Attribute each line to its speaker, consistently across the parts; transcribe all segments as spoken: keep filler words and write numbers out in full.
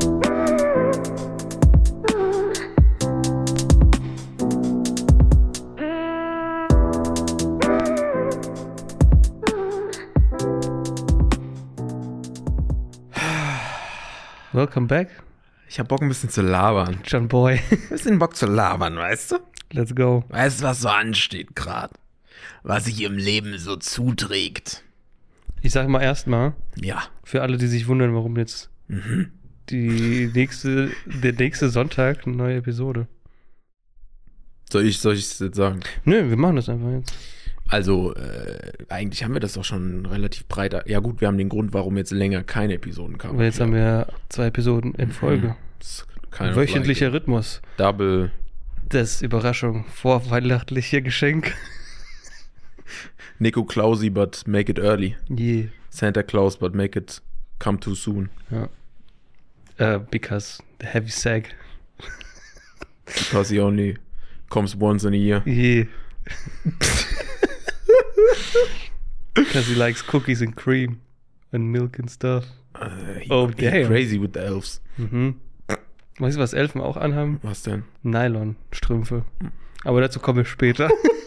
Speaker 1: Welcome back.
Speaker 2: Ich hab Bock ein bisschen zu labern.
Speaker 1: John Boy.
Speaker 2: Ein bisschen Bock zu labern, weißt du?
Speaker 1: Let's go.
Speaker 2: Weißt du, was so ansteht gerade? Was sich im Leben so zuträgt?
Speaker 1: Ich sag mal erstmal,
Speaker 2: Ja.
Speaker 1: für alle, die sich wundern, warum jetzt
Speaker 2: Mhm.
Speaker 1: die nächste, der nächste Sonntag eine neue Episode.
Speaker 2: Soll ich soll ich es jetzt sagen?
Speaker 1: Nö, wir machen das einfach jetzt.
Speaker 2: Also, äh, eigentlich haben wir das doch schon relativ breit. Ja gut, wir haben den Grund, warum jetzt länger keine Episoden kamen.
Speaker 1: Aber jetzt haben wir zwei Episoden in Folge.
Speaker 2: Das kann
Speaker 1: Wöchentlicher Rhythmus.
Speaker 2: Double.
Speaker 1: Das Überraschung, vorweihnachtliche Geschenk.
Speaker 2: Nico Clausi, but make it early.
Speaker 1: Je.
Speaker 2: Santa Claus, but make it come too soon.
Speaker 1: Ja. Uh, because the heavy sack.
Speaker 2: Because he only comes once in a year.
Speaker 1: Je. Because he likes cookies and cream and milk and stuff.
Speaker 2: Uh, he,
Speaker 1: Oh,
Speaker 2: he
Speaker 1: damn.
Speaker 2: crazy with the elves.
Speaker 1: Mhm. Weißt du, was Elfen auch anhaben?
Speaker 2: Was denn?
Speaker 1: Nylon-Strümpfe. Aber dazu kommen wir später.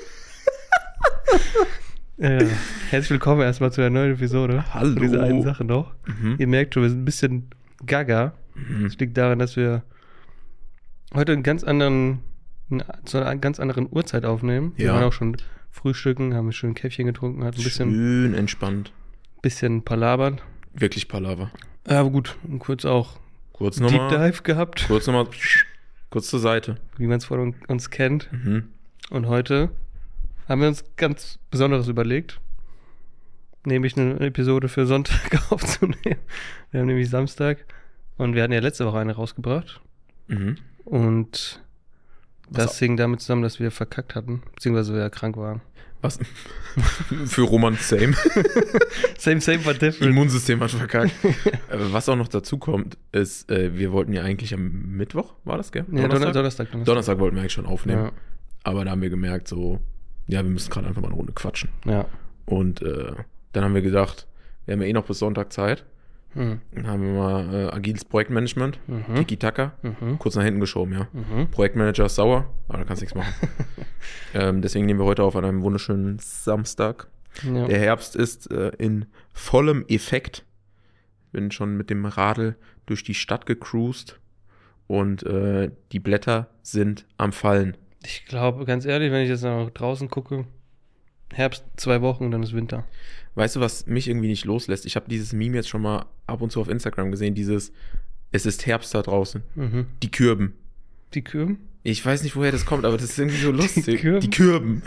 Speaker 1: Ja, herzlich willkommen erstmal zu der neuen Episode.
Speaker 2: Hallo.
Speaker 1: Zu dieser einen Sache noch.
Speaker 2: Mhm.
Speaker 1: Ihr merkt schon, wir sind ein bisschen gaga.
Speaker 2: Mhm.
Speaker 1: Das liegt daran, dass wir heute einen ganz anderen, zu einer ganz anderen Uhrzeit aufnehmen. Wir
Speaker 2: Ja.
Speaker 1: waren auch schon frühstücken, haben schön ein Käffchen getrunken, hatten ein bisschen,
Speaker 2: Schön entspannt.
Speaker 1: bisschen palabern.
Speaker 2: Wirklich Palaver.
Speaker 1: Aber gut, und kurz auch
Speaker 2: Kurz
Speaker 1: Deep
Speaker 2: nochmal.
Speaker 1: Dive gehabt,
Speaker 2: Kurz nochmal. Kurz zur Seite.
Speaker 1: wie man es von uns kennt.
Speaker 2: Mhm.
Speaker 1: Und heute haben wir uns ganz Besonderes überlegt, nämlich eine Episode für Sonntag aufzunehmen. Wir haben nämlich Samstag und wir hatten ja letzte Woche eine rausgebracht.
Speaker 2: Mhm.
Speaker 1: Und
Speaker 2: Was
Speaker 1: das hing damit zusammen, dass wir verkackt hatten, beziehungsweise wir ja krank waren.
Speaker 2: Was? Für Roman same.
Speaker 1: Same, same, but different.
Speaker 2: Immunsystem hat verkackt. Äh, Was auch noch dazu kommt, ist, äh, wir wollten ja eigentlich am Mittwoch, war das, gell?
Speaker 1: Ja, Donnerstag, Donnerstag, Donnerstag.
Speaker 2: Donnerstag wollten wir eigentlich schon aufnehmen.
Speaker 1: Ja.
Speaker 2: Aber da haben wir gemerkt, so, ja, wir müssen gerade einfach mal eine Runde quatschen.
Speaker 1: Ja.
Speaker 2: Und äh, dann haben wir gedacht, wir haben ja eh noch bis Sonntag Zeit.
Speaker 1: Hm.
Speaker 2: Dann haben wir mal äh, agiles Projektmanagement,
Speaker 1: Mhm.
Speaker 2: Tiki-Taka,
Speaker 1: Mhm.
Speaker 2: kurz nach hinten geschoben, ja.
Speaker 1: Mhm.
Speaker 2: Projektmanager ist sauer, aber da kannst du nichts machen. ähm, deswegen nehmen wir heute auf an einem wunderschönen Samstag.
Speaker 1: Ja.
Speaker 2: Der Herbst ist äh, in vollem Effekt. Bin schon mit dem Radl durch die Stadt gecruised und äh, die Blätter sind am Fallen.
Speaker 1: Ich glaube, ganz ehrlich, wenn ich jetzt nach draußen gucke, Herbst zwei Wochen und dann ist Winter.
Speaker 2: Weißt du, was mich irgendwie nicht loslässt? Ich habe dieses Meme jetzt schon mal ab und zu auf Instagram gesehen, dieses es ist Herbst da draußen.
Speaker 1: Mhm.
Speaker 2: Die Kürben.
Speaker 1: Die Kürben?
Speaker 2: Ich weiß nicht, woher das kommt, aber das ist irgendwie so lustig.
Speaker 1: Kürben?
Speaker 2: Die Kürben.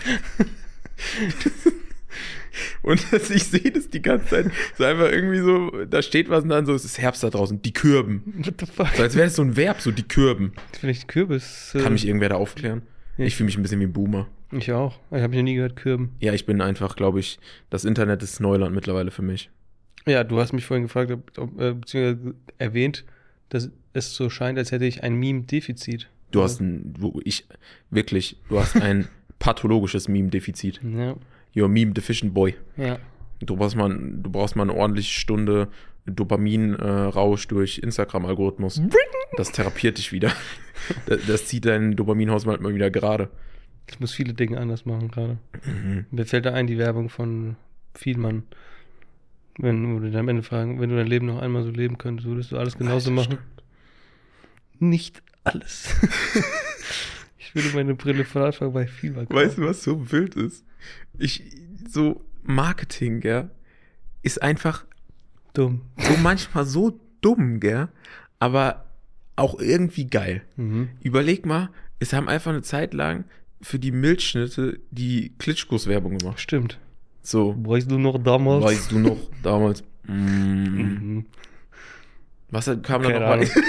Speaker 2: Und das, ich sehe das die ganze Zeit. So einfach irgendwie so, da steht was und dann so, es ist Herbst da draußen. Die Kürben.
Speaker 1: What the fuck?
Speaker 2: So als wäre das so ein Verb, so die Kürben.
Speaker 1: Vielleicht Kürbis. äh,
Speaker 2: Kann mich irgendwer da aufklären?
Speaker 1: Ja.
Speaker 2: Ich fühle mich ein bisschen wie ein Boomer.
Speaker 1: Ich auch. Ich habe noch nie gehört Kürben.
Speaker 2: Ja, ich bin einfach, glaube ich, das Internet ist Neuland mittlerweile für mich.
Speaker 1: Ja, du hast mich vorhin gefragt, ob, ob, äh, beziehungsweise erwähnt, dass es so scheint, als hätte ich ein Meme-Defizit.
Speaker 2: Du hast ein, wo ich, wirklich, du hast ein pathologisches Meme-Defizit.
Speaker 1: Ja.
Speaker 2: You're a Meme-Deficient Boy.
Speaker 1: Ja.
Speaker 2: Du brauchst mal, du brauchst mal eine ordentliche Stunde Dopamin-Rausch durch Instagram-Algorithmus. Das therapiert dich wieder. Das, das zieht deinen Dopaminhaushalt mal wieder gerade.
Speaker 1: Ich muss viele Dinge anders machen gerade.
Speaker 2: Mhm.
Speaker 1: Mir fällt da ein, die Werbung von Vielmann. Wenn wir dann am Ende fragen, wenn du dein Leben noch einmal so leben könntest, würdest du alles genauso
Speaker 2: Alter,
Speaker 1: machen? Nicht alles. Ich würde meine Brille von Anfang bei Vielmann kaufen.
Speaker 2: Weißt du, was so wild ist? Ich, so Marketing, gell, ist einfach
Speaker 1: Dumm.
Speaker 2: so manchmal so dumm, gell, aber auch irgendwie geil.
Speaker 1: Mhm.
Speaker 2: Überleg mal, es haben einfach eine Zeit lang für die Milchschnitte die Klitschkos Werbung gemacht.
Speaker 1: Stimmt.
Speaker 2: So,
Speaker 1: Weißt du noch damals?
Speaker 2: weißt du noch, damals, mm,
Speaker 1: Mhm.
Speaker 2: was kam da
Speaker 1: Keine
Speaker 2: noch mal?
Speaker 1: Ahnung.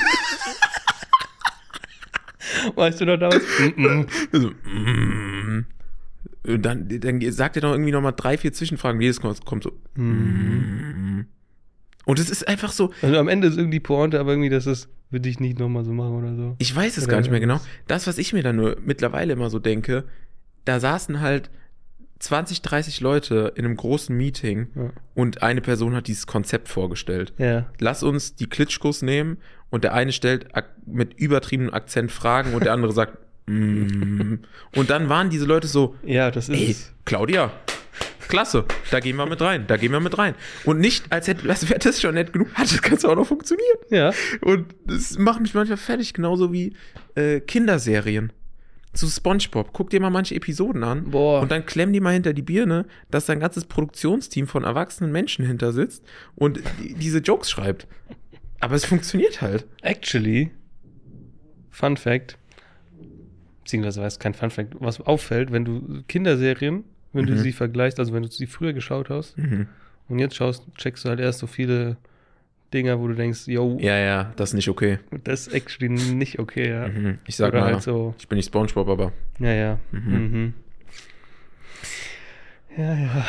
Speaker 1: Weißt du noch damals? Mhm.
Speaker 2: So, mm. Und dann, dann sagt er doch irgendwie noch mal drei, vier Zwischenfragen. Jedes kommt, kommt so.
Speaker 1: Mhm.
Speaker 2: Und es ist einfach so,
Speaker 1: Also am Ende ist irgendwie die Pointe, aber irgendwie, dass es würde ich nicht nochmal so machen oder so.
Speaker 2: ich weiß es
Speaker 1: Oder
Speaker 2: gar nicht mehr genau.
Speaker 1: irgendwas.
Speaker 2: Das, was ich mir dann nur mittlerweile immer so denke, da saßen halt zwanzig, dreißig Leute in einem großen Meeting
Speaker 1: Ja.
Speaker 2: und eine Person hat dieses Konzept vorgestellt.
Speaker 1: Ja.
Speaker 2: Lass uns die Klitschkos nehmen und der eine stellt ak- mit übertriebenem Akzent Fragen und der andere sagt mm. Und dann waren diese Leute so,
Speaker 1: Ja, das ist
Speaker 2: ey,
Speaker 1: es.
Speaker 2: Claudia, klasse, da gehen wir mit rein, da gehen wir mit rein. Und nicht, als hätte, als wäre das schon nett genug, hat das Ganze auch noch funktioniert.
Speaker 1: Ja.
Speaker 2: Und das macht mich manchmal fertig, genauso wie äh, Kinderserien. Zu SpongeBob. Guck dir mal manche Episoden an.
Speaker 1: Boah.
Speaker 2: Und dann klemm die mal hinter die Birne, dass da ein ganzes Produktionsteam von erwachsenen Menschen hinter sitzt und die, diese Jokes schreibt. Aber es funktioniert halt.
Speaker 1: Actually, Fun Fact, beziehungsweise weiß kein Fun Fact, was auffällt, wenn du Kinderserien, wenn du
Speaker 2: Mhm.
Speaker 1: sie vergleichst, also wenn du sie früher geschaut hast
Speaker 2: Mhm.
Speaker 1: und jetzt schaust, checkst du halt erst so viele Dinger, wo du denkst, yo,
Speaker 2: Ja, ja, das ist nicht okay.
Speaker 1: das ist actually nicht okay, ja.
Speaker 2: Mhm. Ich sag
Speaker 1: Oder
Speaker 2: mal,
Speaker 1: halt so,
Speaker 2: ich bin nicht SpongeBob, aber
Speaker 1: ja, ja.
Speaker 2: Mhm.
Speaker 1: Mhm. Ja, ja.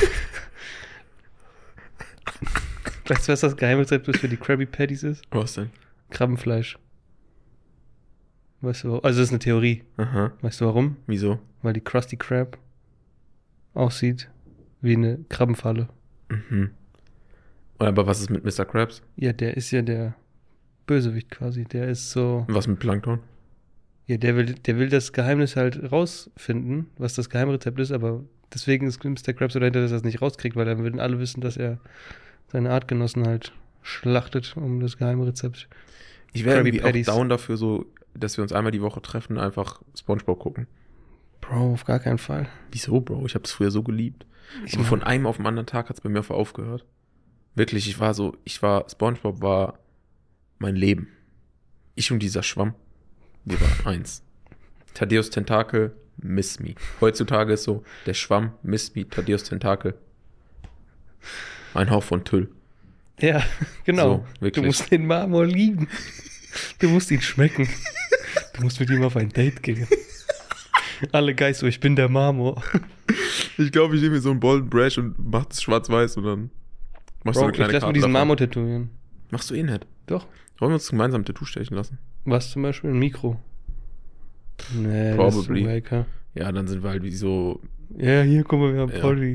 Speaker 1: Weißt du, was das Geheimrezept ist für die Krabby Patties ist?
Speaker 2: was denn?
Speaker 1: Krabbenfleisch. Weißt du, also das ist eine Theorie.
Speaker 2: Aha.
Speaker 1: Weißt du warum?
Speaker 2: Wieso?
Speaker 1: Weil die Krusty Krab aussieht wie eine Krabbenfalle.
Speaker 2: Mhm. Aber was ist mit Mister Krabs?
Speaker 1: Ja, der ist ja der Bösewicht quasi. Der ist so.
Speaker 2: Was mit Plankton?
Speaker 1: Ja, der will, der will das Geheimnis halt rausfinden, was das Geheimrezept ist, aber deswegen ist Mister Krabs so dahinter, dass er es nicht rauskriegt, weil dann würden alle wissen, dass er seine Artgenossen halt schlachtet um das Geheimrezept.
Speaker 2: Ich wäre
Speaker 1: Krabby
Speaker 2: irgendwie
Speaker 1: Patties.
Speaker 2: auch down dafür, so, dass wir uns einmal die Woche treffen und einfach SpongeBob gucken.
Speaker 1: Bro, auf gar keinen Fall.
Speaker 2: Wieso, Bro? Ich habe es früher so geliebt.
Speaker 1: Ich
Speaker 2: Aber von einem auf den anderen Tag hat es bei mir einfach aufgehört. Wirklich, ich war so, ich war, SpongeBob war mein Leben. Ich und dieser Schwamm, wir waren eins. Thaddeus Tentakel, miss me. Heutzutage ist so, der Schwamm, miss me, Thaddeus Tentakel. Ein Hauch von Tüll.
Speaker 1: Ja, genau.
Speaker 2: So, wirklich.
Speaker 1: Du musst den Marmor lieben. Du musst ihn schmecken. Du musst mit ihm auf ein Date gehen. Alle Guys so, ich bin der Marmor.
Speaker 2: Ich glaube, ich nehme mir so einen Bolden Brash und mach das schwarz-weiß und dann machst
Speaker 1: Bro,
Speaker 2: du eine
Speaker 1: ich
Speaker 2: kleine
Speaker 1: lass mir
Speaker 2: Karte
Speaker 1: diesen
Speaker 2: davon.
Speaker 1: Marmor tätowieren.
Speaker 2: Machst du eh nicht.
Speaker 1: Doch.
Speaker 2: Wollen wir uns gemeinsam ein Tattoo stechen lassen?
Speaker 1: Was zum Beispiel? Ein Mikro. Nee,
Speaker 2: Probably.
Speaker 1: das ist ein Waker.
Speaker 2: Ja, dann sind wir halt wie so.
Speaker 1: Ja, hier, guck mal, wir haben
Speaker 2: Ja.
Speaker 1: Polly.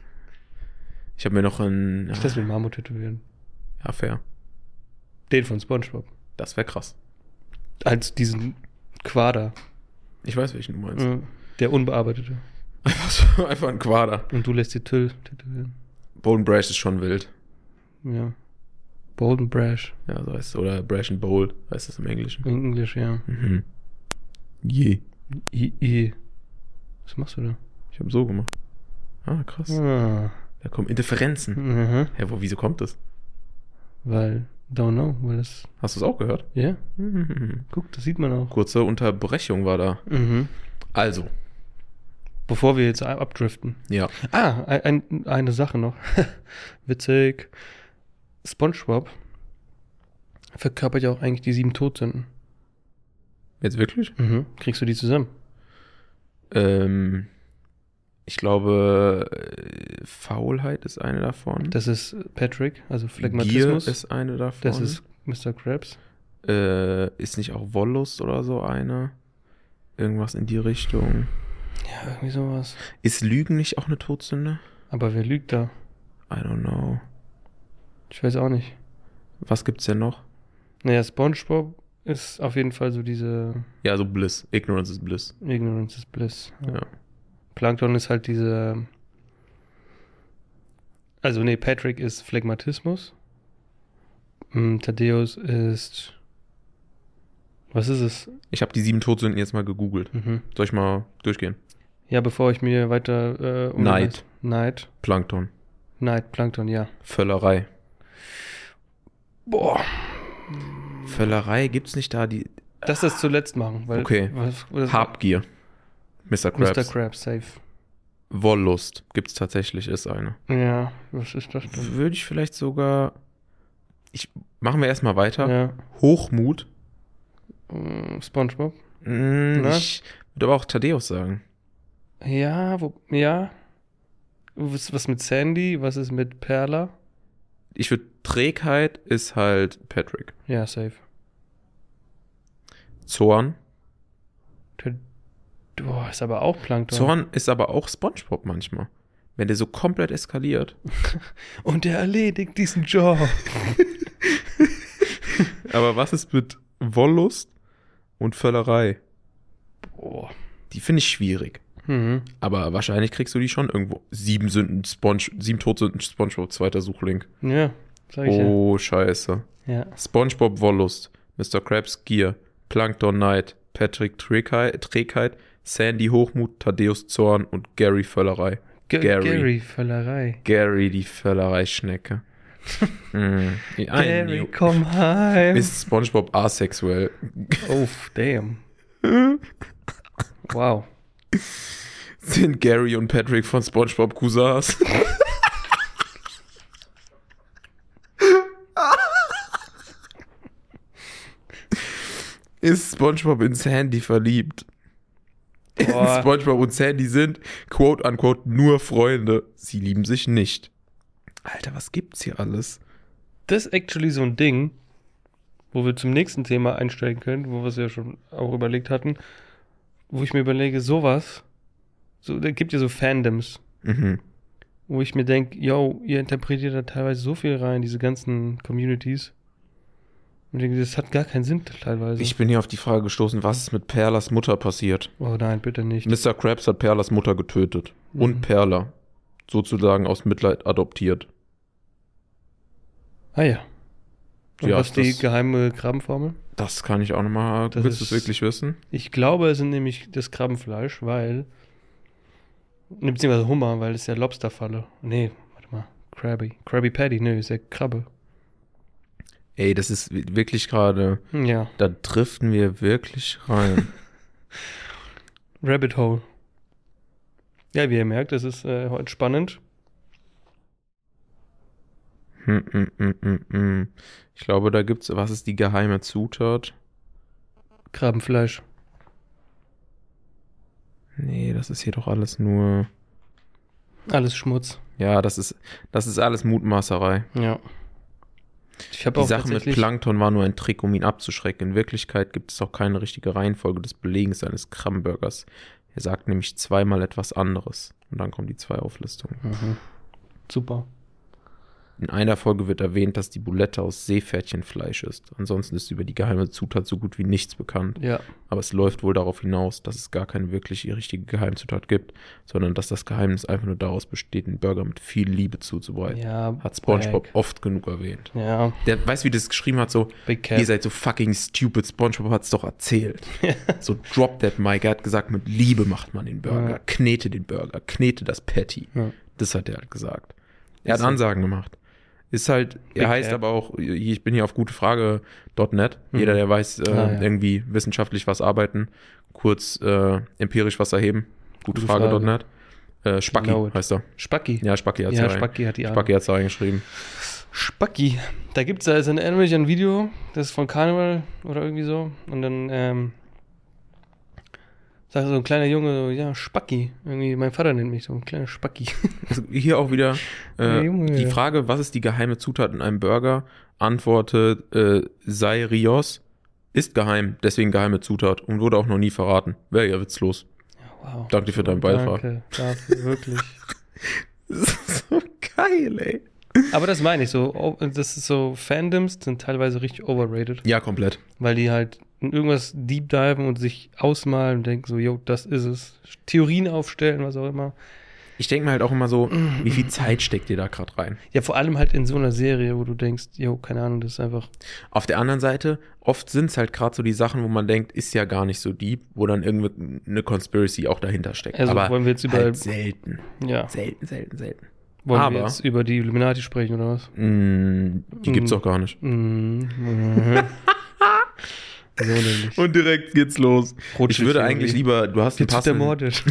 Speaker 2: Ich habe mir noch ein.
Speaker 1: Ich lass mir Marmor tätowieren.
Speaker 2: Ja, fair.
Speaker 1: Den von SpongeBob.
Speaker 2: Das wäre krass.
Speaker 1: Als diesen Quader.
Speaker 2: Ich weiß, welchen du meinst.
Speaker 1: Ja, der unbearbeitete.
Speaker 2: Einfach, so, einfach ein Quader.
Speaker 1: Und du lässt dir Till tätowieren.
Speaker 2: Bolden Brash ist schon wild.
Speaker 1: Ja. Bold and Brash.
Speaker 2: Ja, so heißt es. Oder Brash and Bold heißt das im Englischen.
Speaker 1: In Englisch, ja.
Speaker 2: Mhm. Je.
Speaker 1: I, I. Was machst du da?
Speaker 2: Ich habe so gemacht. Ah, krass.
Speaker 1: Ah.
Speaker 2: Da kommen Interferenzen.
Speaker 1: Mhm.
Speaker 2: Ja, wo, wieso kommt das?
Speaker 1: Weil, don't know, weil das.
Speaker 2: Hast du es auch gehört?
Speaker 1: Ja,
Speaker 2: Mhm.
Speaker 1: guck, das sieht man auch.
Speaker 2: Kurze Unterbrechung war da.
Speaker 1: Mhm.
Speaker 2: Also,
Speaker 1: Bevor wir jetzt abdriften.
Speaker 2: ja.
Speaker 1: Ah, ein, ein, eine Sache noch. Witzig. SpongeBob verkörpert ja auch eigentlich die sieben Todsünden.
Speaker 2: Jetzt wirklich?
Speaker 1: Mhm. Kriegst du die zusammen?
Speaker 2: Ähm, ich glaube, äh, Faulheit ist eine davon.
Speaker 1: Das ist Patrick, also
Speaker 2: Gier
Speaker 1: Phlegmatismus.
Speaker 2: ist eine davon.
Speaker 1: Das ist Mister Krabs.
Speaker 2: Äh, ist nicht auch Wollust oder so eine? Irgendwas in die Richtung.
Speaker 1: Ja, irgendwie sowas.
Speaker 2: Ist Lügen nicht auch eine Todsünde?
Speaker 1: Aber wer lügt da?
Speaker 2: I don't know.
Speaker 1: Ich weiß auch nicht.
Speaker 2: Was gibt's denn noch?
Speaker 1: Naja, SpongeBob ist auf jeden Fall so diese
Speaker 2: Ja, also Bliss. Ignorance is Bliss.
Speaker 1: Ignorance is Bliss.
Speaker 2: Ja.
Speaker 1: Plankton ist halt diese. Also, nee, Patrick ist Phlegmatismus. Mm, Thaddeus ist. Was ist es?
Speaker 2: Ich habe die sieben Todsünden jetzt mal gegoogelt.
Speaker 1: Mhm.
Speaker 2: Soll ich mal durchgehen?
Speaker 1: Ja, bevor ich mir weiter. Äh, um
Speaker 2: Neid.
Speaker 1: Neid.
Speaker 2: Plankton.
Speaker 1: Neid, Plankton, ja.
Speaker 2: Völlerei.
Speaker 1: Boah.
Speaker 2: Völlerei, gibt's nicht da die
Speaker 1: Lass das zuletzt machen, weil.
Speaker 2: Okay.
Speaker 1: Was, was,
Speaker 2: Habgier? Mister Krabs.
Speaker 1: Mister Krabs, safe.
Speaker 2: Wollust gibt's tatsächlich, ist eine.
Speaker 1: Ja, was ist das denn?
Speaker 2: Würde ich vielleicht sogar. Ich machen wir erstmal weiter.
Speaker 1: Ja.
Speaker 2: Hochmut.
Speaker 1: Mm, SpongeBob.
Speaker 2: Mm,
Speaker 1: Na?
Speaker 2: ich würde aber auch Thaddeus sagen.
Speaker 1: Ja, wo. Ja. Was, was mit Sandy? Was ist mit Perla?
Speaker 2: Ich würde Trägheit ist halt Patrick.
Speaker 1: Ja, safe.
Speaker 2: Zorn.
Speaker 1: Th- Boah, ist aber auch Plankton.
Speaker 2: Zorn ist aber auch SpongeBob manchmal. Wenn der so komplett eskaliert.
Speaker 1: Und er erledigt diesen Job.
Speaker 2: Aber was ist mit Wollust und Völlerei?
Speaker 1: Boah.
Speaker 2: Die finde ich schwierig.
Speaker 1: Mhm.
Speaker 2: Aber wahrscheinlich kriegst du die schon irgendwo. Sieben Sünden Sponge, sieben Todsünden SpongeBob, zweiter Suchlink.
Speaker 1: Ja, sag ich
Speaker 2: Oh, scheiße.
Speaker 1: ja. Ja.
Speaker 2: SpongeBob Wollust, Mister Krabs Gier, Plankton Neid, Patrick Trägheit, Trägheit, Sandy Hochmut, Thaddeus Zorn und Gary Völlerei.
Speaker 1: G-
Speaker 2: Gary.
Speaker 1: Gary Völlerei.
Speaker 2: Gary, die Völlerei-Schnecke. mm.
Speaker 1: Gary, komm heim.
Speaker 2: Ist SpongeBob asexuell?
Speaker 1: Oh, damn. Wow.
Speaker 2: Sind Gary und Patrick von SpongeBob Cousins? Ist SpongeBob in Sandy verliebt?
Speaker 1: Boah.
Speaker 2: SpongeBob und Sandy sind, quote unquote, nur Freunde. Sie lieben sich nicht. Alter, was gibt's hier alles?
Speaker 1: Das ist actually so ein Ding, wo wir zum nächsten Thema einsteigen können, wo wir es ja schon auch überlegt hatten, wo ich mir überlege, sowas, so, da gibt ja so Fandoms,
Speaker 2: Mhm.
Speaker 1: wo ich mir denke, yo, ihr interpretiert da teilweise so viel rein, diese ganzen Communities. Und ich denke, das hat gar keinen Sinn teilweise.
Speaker 2: Ich bin hier auf die Frage gestoßen, was ist mit Perlas Mutter passiert?
Speaker 1: oh nein, bitte nicht.
Speaker 2: Mister Krabs hat Perlas Mutter getötet.
Speaker 1: Mhm.
Speaker 2: Und Perla. Sozusagen aus Mitleid adoptiert.
Speaker 1: Ah ja. Und
Speaker 2: Ja,
Speaker 1: was ist die
Speaker 2: das-
Speaker 1: geheime Krabbenformel?
Speaker 2: Das kann ich auch nochmal.
Speaker 1: Das
Speaker 2: Willst du es
Speaker 1: ist-
Speaker 2: wirklich wissen?
Speaker 1: Ich glaube, es sind nämlich das Krabbenfleisch, weil. Ne, beziehungsweise Hummer, weil es ja Lobsterfalle. Nee, warte mal. Krabby. Krabby Patty, nö, ist ja Krabbe.
Speaker 2: Ey, das ist wirklich gerade.
Speaker 1: Hm, Ja.
Speaker 2: Da driften wir wirklich rein.
Speaker 1: Rabbit Hole. Ja, wie ihr merkt, das ist äh, heute spannend.
Speaker 2: hm, hm, hm, hm, hm. Ich glaube, da gibt's. Was ist die geheime Zutat?
Speaker 1: Krabbenfleisch.
Speaker 2: Nee, das ist hier doch alles nur.
Speaker 1: Alles Schmutz.
Speaker 2: Ja, das ist. Das ist alles Mutmaßerei.
Speaker 1: Ja. Ich habe
Speaker 2: Die
Speaker 1: auch
Speaker 2: Sache mit
Speaker 1: tatsächlich.
Speaker 2: Plankton war nur ein Trick, um ihn abzuschrecken. In Wirklichkeit gibt es auch keine richtige Reihenfolge des Belegens eines Krabbenburgers. Er sagt nämlich zweimal etwas anderes. Und dann kommen die zwei Auflistungen.
Speaker 1: Mhm. Super.
Speaker 2: In einer Folge wird erwähnt, dass die Bulette aus Seepferdchenfleisch ist. Ansonsten ist über die geheime Zutat so gut wie nichts bekannt.
Speaker 1: Ja.
Speaker 2: Aber es läuft wohl darauf hinaus, dass es gar keine wirklich richtige Geheimzutat gibt, sondern dass das Geheimnis einfach nur daraus besteht, einen Burger mit viel Liebe zuzubereiten.
Speaker 1: Ja.
Speaker 2: Hat SpongeBob
Speaker 1: Brag.
Speaker 2: oft genug erwähnt.
Speaker 1: Ja.
Speaker 2: Der weiß, wie das geschrieben hat, so,
Speaker 1: Big Cat.
Speaker 2: ihr seid so fucking stupid, SpongeBob hat's doch erzählt. So, drop that mic. Er hat gesagt, mit Liebe macht man den Burger.
Speaker 1: Ja.
Speaker 2: Knete den Burger, knete das Patty.
Speaker 1: Ja.
Speaker 2: Das hat er halt gesagt. Er hat
Speaker 1: Ist so.
Speaker 2: Ansagen gemacht. Ist halt,
Speaker 1: Big
Speaker 2: er heißt
Speaker 1: Cat.
Speaker 2: aber auch, ich bin hier auf gutefrage Punkt net.
Speaker 1: Mhm.
Speaker 2: Jeder, der weiß, äh,
Speaker 1: Ah, ja.
Speaker 2: irgendwie wissenschaftlich was arbeiten, kurz äh, empirisch was erheben.
Speaker 1: Gute
Speaker 2: gutefrage Punkt
Speaker 1: Frage.
Speaker 2: net. Äh, Spacki
Speaker 1: Know it.
Speaker 2: heißt er.
Speaker 1: Spacki.
Speaker 2: Ja, Spacki hat's
Speaker 1: Ja,
Speaker 2: ja,
Speaker 1: Spacki hat die Ahnung.
Speaker 2: Spacki hat's da reingeschrieben.
Speaker 1: Spacki. Da gibt es also ein, ein Video, das ist von Carnival oder irgendwie so. Und dann ähm, sagt so ein kleiner Junge so, ja, Spacki. Irgendwie, mein Vater nennt mich so, ein kleiner Spacki.
Speaker 2: Also hier auch wieder
Speaker 1: Ja,
Speaker 2: äh,
Speaker 1: Junge.
Speaker 2: die Frage, was ist die geheime Zutat in einem Burger? Antwortet äh, sei Rios. Ist geheim, deswegen geheime Zutat und wurde auch noch nie verraten. Wäre ja witzlos.
Speaker 1: Ja, wow.
Speaker 2: Danke dir für deinen Beitrag.
Speaker 1: Danke dafür, wirklich.
Speaker 2: Das ist so geil, ey.
Speaker 1: Aber das meine ich so, oh, das ist so, Fandoms sind teilweise richtig overrated,
Speaker 2: Ja, komplett.
Speaker 1: weil die halt in irgendwas deep diven und sich ausmalen und denken so, yo, das ist es. Theorien aufstellen, was auch immer.
Speaker 2: Ich denke mir halt auch immer so, wie viel Zeit steckt ihr da gerade rein?
Speaker 1: Ja, vor allem halt in so einer Serie, wo du denkst, yo, keine Ahnung, das ist einfach,
Speaker 2: Auf der anderen Seite, oft sind es halt gerade so die Sachen, wo man denkt, ist ja gar nicht so deep, wo dann irgendwie eine Conspiracy auch dahinter steckt.
Speaker 1: Also
Speaker 2: Aber
Speaker 1: wollen wir jetzt über-
Speaker 2: halt selten.
Speaker 1: ja.
Speaker 2: Selten, selten, selten.
Speaker 1: Wollen
Speaker 2: Aber-
Speaker 1: wir jetzt über die Illuminati sprechen, oder was?
Speaker 2: Mm, die gibt's
Speaker 1: Mm.
Speaker 2: doch gar nicht.
Speaker 1: Mhm. So nämlich.
Speaker 2: Und direkt geht's los. Ich
Speaker 1: Rothschild
Speaker 2: würde
Speaker 1: Theorie.
Speaker 2: eigentlich lieber, du hast einen
Speaker 1: Jetzt wird
Speaker 2: passenden,
Speaker 1: ermordet.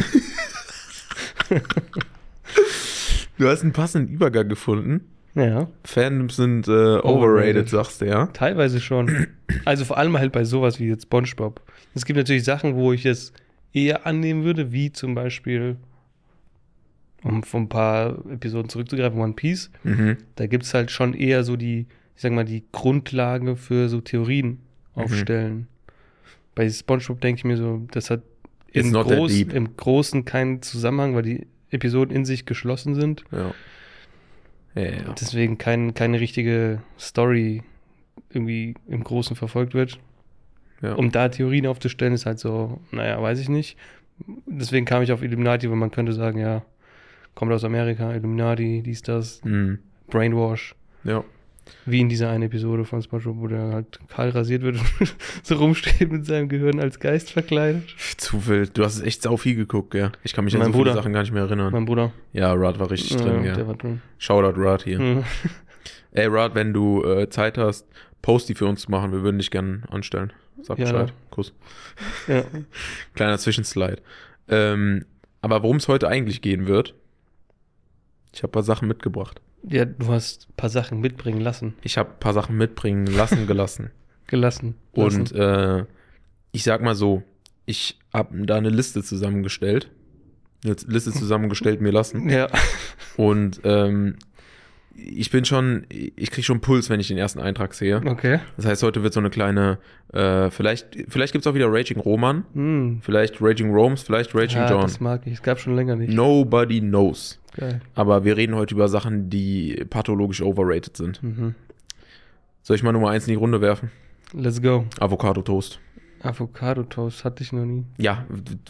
Speaker 2: du hast einen passenden Übergang gefunden.
Speaker 1: Ja,
Speaker 2: Fandoms sind äh, overrated,
Speaker 1: Overrated.
Speaker 2: sagst du, ja?
Speaker 1: teilweise schon. Also vor allem halt bei sowas wie jetzt SpongeBob. Es gibt natürlich Sachen, wo ich es eher annehmen würde, wie zum Beispiel, um von ein paar Episoden zurückzugreifen, One Piece.
Speaker 2: Mhm.
Speaker 1: Da gibt es halt schon eher so die, ich sag mal, die Grundlage für so Theorien aufstellen. Bei SpongeBob denke ich mir so, das hat
Speaker 2: It's
Speaker 1: im,
Speaker 2: not that
Speaker 1: Groß,
Speaker 2: deep.
Speaker 1: im Großen keinen Zusammenhang, weil die Episoden in sich geschlossen sind.
Speaker 2: Ja. Ja, ja, ja.
Speaker 1: Deswegen kein, keine richtige Story irgendwie im Großen verfolgt wird.
Speaker 2: Ja.
Speaker 1: Um da Theorien aufzustellen, ist halt so, naja, weiß ich nicht. Deswegen kam ich auf Illuminati, weil man könnte sagen, ja, kommt aus Amerika, Illuminati, dies, das,
Speaker 2: Mhm.
Speaker 1: Brainwash.
Speaker 2: Ja.
Speaker 1: Wie in dieser einen Episode von SpongeBob, wo der halt kahl rasiert wird und so rumsteht mit seinem Gehirn als Geist verkleidet.
Speaker 2: Zu wild. Du hast es echt sau viel geguckt, ja. Ich kann mich an
Speaker 1: Mein
Speaker 2: so viele
Speaker 1: Bruder.
Speaker 2: Sachen gar nicht mehr erinnern.
Speaker 1: Mein Bruder.
Speaker 2: Ja, Rod war richtig drin, ja.
Speaker 1: Der war drin.
Speaker 2: Shoutout Rod hier.
Speaker 1: Mhm.
Speaker 2: Ey, Rod, wenn du äh, Zeit hast, Post die für uns zu machen. Wir würden dich gerne anstellen. Sag
Speaker 1: Ja,
Speaker 2: Bescheid.
Speaker 1: ja.
Speaker 2: Kuss.
Speaker 1: Ja.
Speaker 2: Kleiner Zwischenslide. Ähm, aber worum es heute eigentlich gehen wird, ich habe ein paar Sachen mitgebracht.
Speaker 1: Ja, du hast ein paar Sachen mitbringen lassen.
Speaker 2: Ich habe ein paar Sachen mitbringen lassen, gelassen.
Speaker 1: Gelassen. Lassen.
Speaker 2: Und äh, ich sag mal so, ich habe da eine Liste zusammengestellt. Eine Liste zusammengestellt mir lassen.
Speaker 1: Ja.
Speaker 2: Und ähm, ich bin schon, ich krieg schon Puls, wenn ich den ersten Eintrag sehe.
Speaker 1: Okay.
Speaker 2: Das heißt, heute wird so eine kleine, äh, vielleicht, vielleicht gibt's auch wieder Raging Roman,
Speaker 1: Hm.
Speaker 2: vielleicht Raging Roms, vielleicht Raging
Speaker 1: Ja,
Speaker 2: John.
Speaker 1: das mag ich. Es gab schon länger nicht.
Speaker 2: Nobody knows.
Speaker 1: Geil.
Speaker 2: Aber wir reden heute über Sachen, die pathologisch overrated sind.
Speaker 1: Mhm.
Speaker 2: Soll ich mal Nummer eins in die Runde werfen?
Speaker 1: Let's go.
Speaker 2: Avocado Toast.
Speaker 1: Avocado-Toast hatte ich noch nie.
Speaker 2: Ja.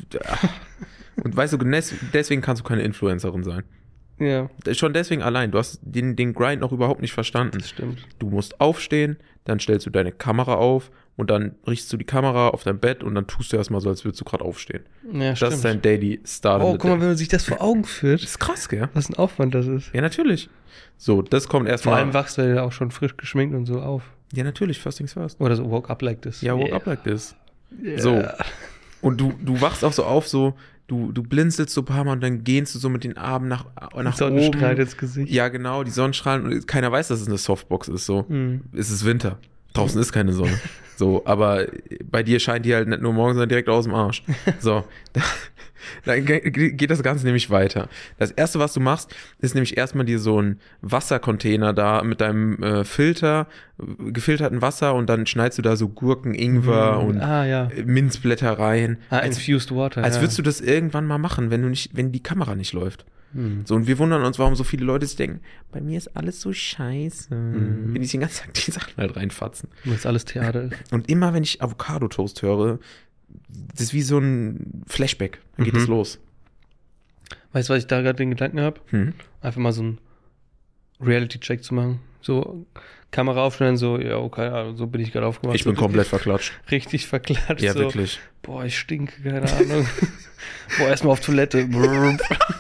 Speaker 2: Und weißt du, des- deswegen kannst du keine Influencerin sein.
Speaker 1: Ja,
Speaker 2: Schon deswegen allein. Du hast den, den Grind noch überhaupt nicht verstanden.
Speaker 1: das stimmt.
Speaker 2: Du musst aufstehen, dann stellst du deine Kamera auf und dann richtest du die Kamera auf dein Bett und dann tust du erstmal so, als würdest du gerade aufstehen.
Speaker 1: Ja,
Speaker 2: Das
Speaker 1: stimmt.
Speaker 2: ist dein Daily Start.
Speaker 1: Oh,
Speaker 2: in the
Speaker 1: guck mal,
Speaker 2: day.
Speaker 1: wenn man sich das vor Augen führt,
Speaker 2: Das ist krass, gell?
Speaker 1: was ein Aufwand das ist.
Speaker 2: Ja, natürlich. So, das kommt
Speaker 1: Vor
Speaker 2: erstmal.
Speaker 1: allem wachst du ja auch schon frisch geschminkt und so auf.
Speaker 2: Ja, natürlich, first things first.
Speaker 1: Oder so woke up like this.
Speaker 2: Ja, woke
Speaker 1: Yeah.
Speaker 2: up like this.
Speaker 1: Yeah.
Speaker 2: So. Und du, du wachst auch so auf, so, du, du blinzelst so ein paar Mal und dann gehst du so mit den Armen nach, nach
Speaker 1: Die Sonne
Speaker 2: oben.
Speaker 1: strahlt ins Gesicht.
Speaker 2: Ja, genau, die Sonnenstrahlen und keiner weiß, dass es eine Softbox ist, so.
Speaker 1: Mhm.
Speaker 2: Es ist Winter. Draußen ist keine Sonne. So, aber bei dir scheint die halt nicht nur morgens, sondern direkt aus dem Arsch. So, dann geht das Ganze nämlich weiter. Das erste, was du machst, ist nämlich erstmal dir so ein Wassercontainer da mit deinem äh, Filter, äh, gefilterten Wasser und dann schneidest du da so Gurken, Ingwer
Speaker 1: Mhm.
Speaker 2: und
Speaker 1: Ah, ja.
Speaker 2: äh, Minzblätter rein.
Speaker 1: Ah,
Speaker 2: als
Speaker 1: infused water.
Speaker 2: als
Speaker 1: ja.
Speaker 2: würdest du das irgendwann mal machen, wenn du nicht, wenn die Kamera nicht läuft.
Speaker 1: Mhm.
Speaker 2: So, und wir wundern uns, warum so viele Leute sich denken, bei mir ist alles so scheiße.
Speaker 1: Mhm.
Speaker 2: Wenn ich den ganzen Tag die Sachen halt reinfatzen.
Speaker 1: Weil es alles Theater ist.
Speaker 2: Und immer, wenn ich Avocado-Toast höre, das ist wie so ein Flashback. Dann geht
Speaker 1: Mhm.
Speaker 2: es los.
Speaker 1: Weißt du, was ich da gerade den Gedanken habe?
Speaker 2: Hm?
Speaker 1: Einfach mal so einen Reality-Check zu machen. So, Kamera aufstellen, so, ja, okay, also so bin ich gerade aufgewacht.
Speaker 2: Ich bin
Speaker 1: so
Speaker 2: komplett verklatscht.
Speaker 1: richtig verklatscht.
Speaker 2: Ja,
Speaker 1: so,
Speaker 2: wirklich.
Speaker 1: Boah, ich stinke, keine Ahnung. Boah, erstmal auf Toilette. Brrr.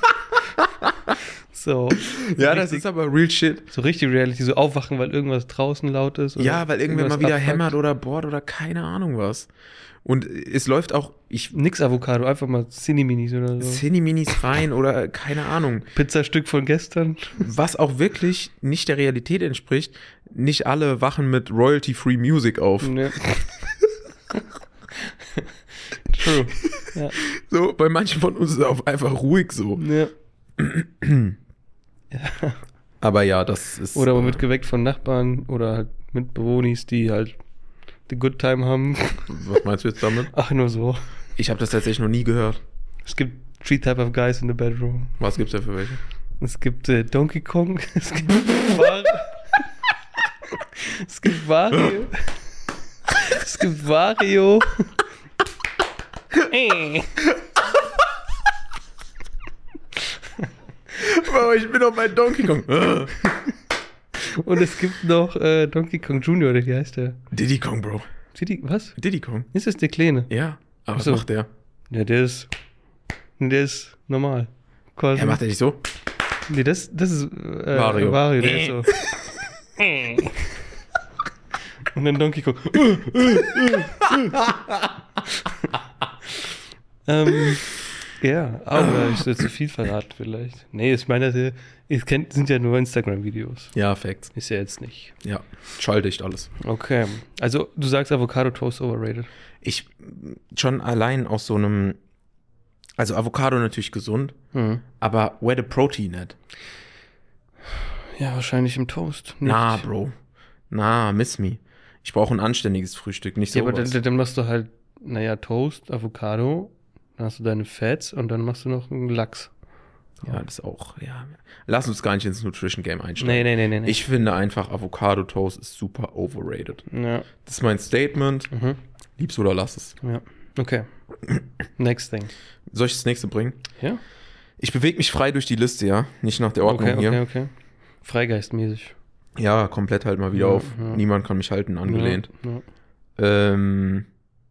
Speaker 1: So.
Speaker 2: Ja, das
Speaker 1: richtig,
Speaker 2: ist aber real shit.
Speaker 1: so richtig Reality, so aufwachen, weil irgendwas draußen laut ist. oder
Speaker 2: Ja, weil irgendwer mal
Speaker 1: irgendwas
Speaker 2: wieder
Speaker 1: abfuckt.
Speaker 2: hämmert oder bohrt oder keine Ahnung was. Und es läuft auch, ich,
Speaker 1: Nix Avocado, einfach mal Cineminis oder so.
Speaker 2: Cineminis rein oder keine Ahnung.
Speaker 1: Pizzastück von gestern.
Speaker 2: Was auch wirklich nicht der Realität entspricht, nicht alle wachen mit Royalty-Free Music auf.
Speaker 1: Ne. True. Ja.
Speaker 2: So, bei manchen von uns ist es auch einfach ruhig so.
Speaker 1: Ja.
Speaker 2: Aber ja, das ist.
Speaker 1: Oder man wird geweckt von Nachbarn oder halt mit Bewohnis, die halt the good time haben.
Speaker 2: Was meinst du jetzt damit?
Speaker 1: Ach, nur so.
Speaker 2: Ich habe das tatsächlich noch nie gehört.
Speaker 1: Es gibt three type of guys in the bedroom.
Speaker 2: Was gibt's da für welche?
Speaker 1: Es gibt äh, Donkey Kong, es gibt Wario. Es gibt Wario. Es gibt Wario. Äh.
Speaker 2: Aber ich bin doch bei Donkey Kong.
Speaker 1: Und es gibt noch äh, Donkey Kong Junior, oder wie heißt der?
Speaker 2: Diddy Kong, Bro.
Speaker 1: Diddy, was?
Speaker 2: Diddy Kong.
Speaker 1: Ist das der Kleine?
Speaker 2: Ja. Aber
Speaker 1: Ach
Speaker 2: was
Speaker 1: so.
Speaker 2: macht der?
Speaker 1: Ja, der ist. Der ist normal. Quasi.
Speaker 2: Er macht er nicht so?
Speaker 1: Nee, das, das ist äh,
Speaker 2: Wario.
Speaker 1: Wario, der ist so. Und dann Donkey Kong. ähm, ja, aber ich soll zu viel verraten vielleicht. Nee, ich meine, es kennt, sind ja nur Instagram-Videos.
Speaker 2: Ja, Facts.
Speaker 1: Ist ja jetzt nicht.
Speaker 2: Ja. Schalldicht alles.
Speaker 1: Okay. Also, du sagst Avocado Toast overrated.
Speaker 2: Ich schon allein aus so einem. Also Avocado natürlich gesund,
Speaker 1: Hm.
Speaker 2: aber where the protein at?
Speaker 1: Ja, wahrscheinlich im Toast. Nicht.
Speaker 2: Na, Bro. Na, miss me. Ich brauche ein anständiges Frühstück, nicht
Speaker 1: Ja, aber
Speaker 2: sowas.
Speaker 1: dann, dann machst du halt, naja, Toast, Avocado, Dann hast du deine Fats und dann machst du noch einen Lachs.
Speaker 2: Ja, das ist auch, ja. Lass uns gar nicht ins Nutrition-Game einsteigen.
Speaker 1: Nee, nee, nee, nee. nee.
Speaker 2: Ich finde einfach, Avocado-Toast ist super overrated.
Speaker 1: Ja.
Speaker 2: Das ist mein Statement.
Speaker 1: Mhm.
Speaker 2: Lieb's oder lass es.
Speaker 1: Ja. Okay. Next thing.
Speaker 2: Soll ich das nächste bringen?
Speaker 1: Ja?
Speaker 2: Ich bewege mich frei durch die Liste, ja. Nicht nach der Ordnung
Speaker 1: Okay,
Speaker 2: hier.
Speaker 1: okay, okay. Freigeistmäßig.
Speaker 2: Ja, komplett halt mal wieder
Speaker 1: Ja,
Speaker 2: auf.
Speaker 1: ja.
Speaker 2: Niemand kann mich halten, angelehnt.
Speaker 1: Ja, ja.
Speaker 2: Ähm,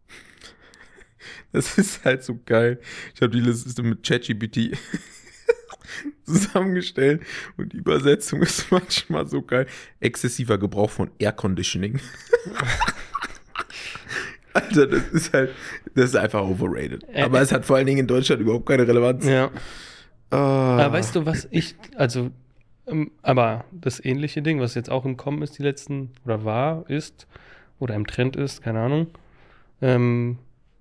Speaker 2: das ist halt so geil. Ich habe die Liste mit ChatGPT zusammengestellt und die Übersetzung ist manchmal so geil. Exzessiver Gebrauch von Air Conditioning. Alter, das ist halt, das ist einfach overrated.
Speaker 1: Äh,
Speaker 2: Aber es hat vor allen Dingen in Deutschland überhaupt keine Relevanz.
Speaker 1: Ja.
Speaker 2: Ah.
Speaker 1: Aber weißt du, was ich, also, ähm, aber das ähnliche Ding, was jetzt auch im Kommen ist, die letzten, oder war, ist, oder im Trend ist, keine Ahnung, ähm,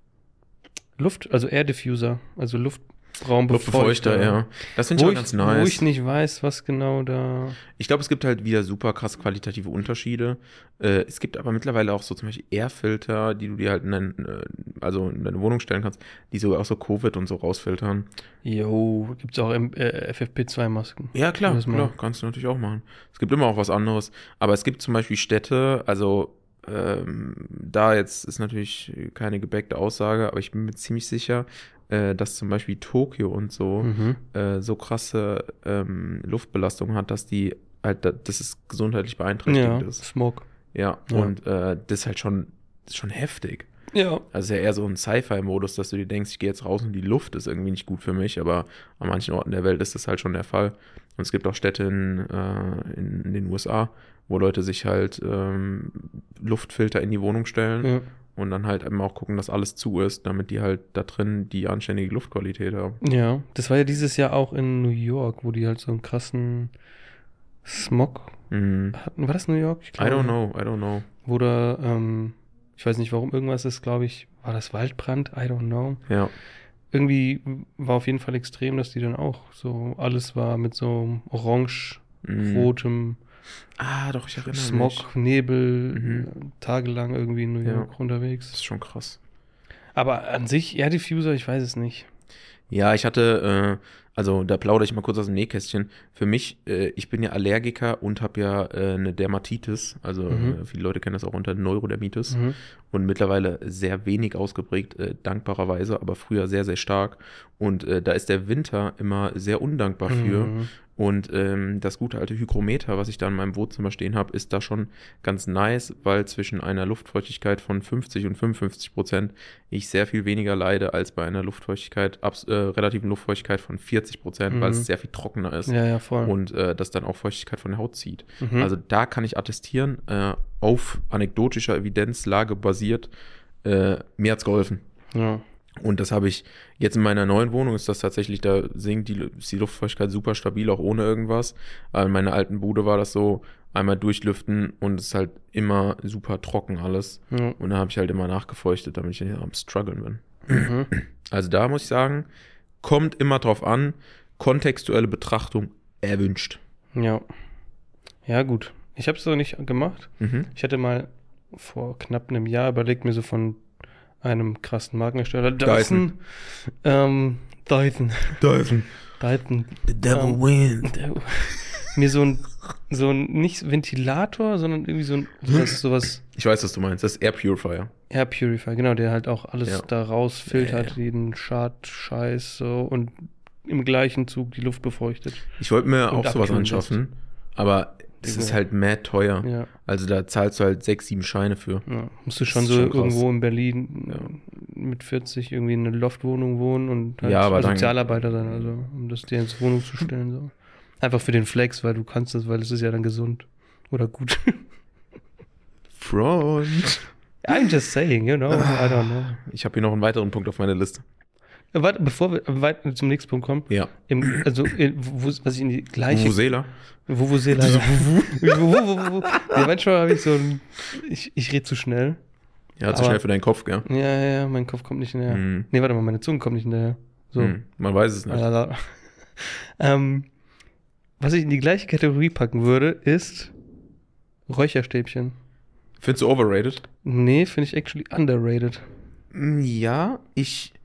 Speaker 1: Luft, also Air Diffuser, also Luftraumbefeuchter.
Speaker 2: Luftbefeuchter, ja. Das finde ich
Speaker 1: Wo
Speaker 2: auch
Speaker 1: ich,
Speaker 2: ganz nice.
Speaker 1: wo ich nicht weiß, was genau da.
Speaker 2: Ich glaube, es gibt halt wieder super krass qualitative Unterschiede. Äh, es gibt aber mittlerweile auch so zum Beispiel Airfilter, die du dir halt in, dein, äh, also in deine Wohnung stellen kannst, die so auch so Covid und so rausfiltern.
Speaker 1: Jo, gibt's auch äh, F F P zwei Masken.
Speaker 2: Ja, klar,
Speaker 1: Das mal.
Speaker 2: klar, kannst du natürlich auch machen. Es gibt immer auch was anderes. Aber es gibt zum Beispiel Städte, also ähm, da jetzt ist natürlich keine gebäckte Aussage, aber ich bin mir ziemlich sicher, äh, dass zum Beispiel Tokio und so
Speaker 1: Mhm.
Speaker 2: äh, so krasse ähm, Luftbelastung hat, dass die halt, da- dass es gesundheitlich beeinträchtigend
Speaker 1: Ja,
Speaker 2: ist.
Speaker 1: Smog.
Speaker 2: Ja,
Speaker 1: Ja.
Speaker 2: und äh, das ist halt schon, das ist schon heftig.
Speaker 1: Ja.
Speaker 2: Also ja eher so ein Sci-Fi-Modus, dass du dir denkst, ich gehe jetzt raus und die Luft ist irgendwie nicht gut für mich, aber an manchen Orten der Welt ist das halt schon der Fall. Und es gibt auch Städte in, äh, in, in den U S A, wo Leute sich halt ähm, Luftfilter in die Wohnung stellen
Speaker 1: Ja.
Speaker 2: und dann halt eben auch gucken, dass alles zu ist, damit die halt da drin die anständige Luftqualität haben.
Speaker 1: Ja, das war ja dieses Jahr auch in New York, wo die halt so einen krassen Smog
Speaker 2: Mhm.
Speaker 1: hatten. War das New York? Ich
Speaker 2: I don't know, I don't know.
Speaker 1: Wo da, ähm, ich weiß nicht, warum irgendwas ist, glaube ich, war das Waldbrand? I don't know.
Speaker 2: Ja.
Speaker 1: Irgendwie war auf jeden Fall extrem, dass die dann auch so, alles war mit so orange,
Speaker 2: Mhm.
Speaker 1: rotem
Speaker 2: Ah, doch, ich erinnere mich.
Speaker 1: Smog, Nebel,
Speaker 2: Mhm.
Speaker 1: äh, tagelang irgendwie in New
Speaker 2: Ja.
Speaker 1: York
Speaker 2: Das
Speaker 1: unterwegs.
Speaker 2: ist schon krass.
Speaker 1: Aber an sich, Air Diffuser, ich weiß es nicht.
Speaker 2: Ja, ich hatte, äh, also da plaudere ich mal kurz aus dem Nähkästchen. Für mich, äh, ich bin ja Allergiker und habe ja äh, eine Dermatitis. Also
Speaker 1: Mhm.
Speaker 2: äh, viele Leute kennen das auch unter Neurodermitis.
Speaker 1: Mhm.
Speaker 2: Und mittlerweile sehr wenig ausgeprägt, äh, dankbarerweise, aber früher sehr, sehr stark. Und äh, da ist der Winter immer sehr undankbar für.
Speaker 1: Mhm.
Speaker 2: Und ähm, das gute alte Hygrometer, was ich da in meinem Wohnzimmer stehen habe, ist da schon ganz nice, weil zwischen einer Luftfeuchtigkeit von fünfzig und fünfundfünfzig Prozent ich sehr viel weniger leide als bei einer Luftfeuchtigkeit, abs äh, relativen Luftfeuchtigkeit von vierzig Prozent,
Speaker 1: Mhm.
Speaker 2: weil es sehr viel trockener ist
Speaker 1: Ja, ja, voll.
Speaker 2: und äh, das dann auch Feuchtigkeit von der Haut zieht.
Speaker 1: Mhm.
Speaker 2: Also da kann ich attestieren, äh, auf anekdotischer Evidenzlage basiert, äh, mir hat's geholfen.
Speaker 1: ja.
Speaker 2: Und das habe ich jetzt in meiner neuen Wohnung, ist das tatsächlich, da sinkt die, ist die Luftfeuchtigkeit super stabil, auch ohne irgendwas. Aber in meiner alten Bude war das so, einmal durchlüften und es ist halt immer super trocken alles.
Speaker 1: Ja.
Speaker 2: Und da habe ich halt immer nachgefeuchtet, damit ich nicht am struggeln bin.
Speaker 1: Mhm.
Speaker 2: Also da muss ich sagen, kommt immer drauf an, kontextuelle Betrachtung erwünscht.
Speaker 1: Ja. Ja, gut. Ich habe es so nicht gemacht.
Speaker 2: Mhm.
Speaker 1: Ich hatte mal vor knapp einem Jahr überlegt, mir so von einem krassen Markenhersteller, Dyson, ähm, Dyson,
Speaker 2: Dyson.
Speaker 1: Dyson,
Speaker 2: The devil
Speaker 1: Ähm,
Speaker 2: wins.
Speaker 1: der, mir so ein, so ein, nicht Ventilator, sondern irgendwie so ein, sowas, sowas
Speaker 2: Ich weiß, was du meinst. Das ist Air Purifier.
Speaker 1: Air Purifier, genau, der halt auch alles
Speaker 2: Ja.
Speaker 1: da rausfiltert,
Speaker 2: Ja, ja.
Speaker 1: jeden Schad, Scheiß, so, und im gleichen Zug die Luft befeuchtet.
Speaker 2: Ich wollte mir
Speaker 1: Und
Speaker 2: auch sowas
Speaker 1: abkühlen
Speaker 2: anschaffen, aber es ist
Speaker 1: Ja.
Speaker 2: halt mad teuer.
Speaker 1: Ja,
Speaker 2: Also da zahlst du halt sechs, sieben Scheine für.
Speaker 1: ja. Musst du
Speaker 2: Das
Speaker 1: schon
Speaker 2: ist
Speaker 1: so
Speaker 2: schon krass.
Speaker 1: irgendwo in Berlin
Speaker 2: Ja.
Speaker 1: äh, mit vierzig irgendwie in einer Loftwohnung wohnen und halt
Speaker 2: Ja, aber dann-
Speaker 1: Sozialarbeiter sein, also um das dir ins Wohnung zu stellen. So. Einfach für den Flex, weil du kannst das, weil es ist ja dann gesund oder gut.
Speaker 2: Front.
Speaker 1: I'm just saying, you know, I don't know.
Speaker 2: Ich habe hier noch einen weiteren Punkt auf meiner Liste.
Speaker 1: Äh, Warte, bevor wir weiter zum nächsten Punkt kommen,
Speaker 2: Ja.
Speaker 1: im, also äh, wo, was ich in die gleiche
Speaker 2: Vuvuzela.
Speaker 1: Vuvuzela, ja. Wuvu. Ja, manchmal habe ich so ein, ich, ich rede zu schnell.
Speaker 2: Ja, zu
Speaker 1: Aber-
Speaker 2: schnell für deinen Kopf, gell?
Speaker 1: Ja, ja, ja, mein Kopf kommt nicht hinterher.
Speaker 2: Mhm.
Speaker 1: Nee, warte mal, meine Zunge kommt nicht hinterher. So.
Speaker 2: Hm, man weiß es nicht.
Speaker 1: Alala. ähm, was ich in die gleiche Kategorie packen würde, ist Räucherstäbchen.
Speaker 2: Findest du overrated?
Speaker 1: Nee, finde ich actually underrated.
Speaker 2: Hm, Ja, ich.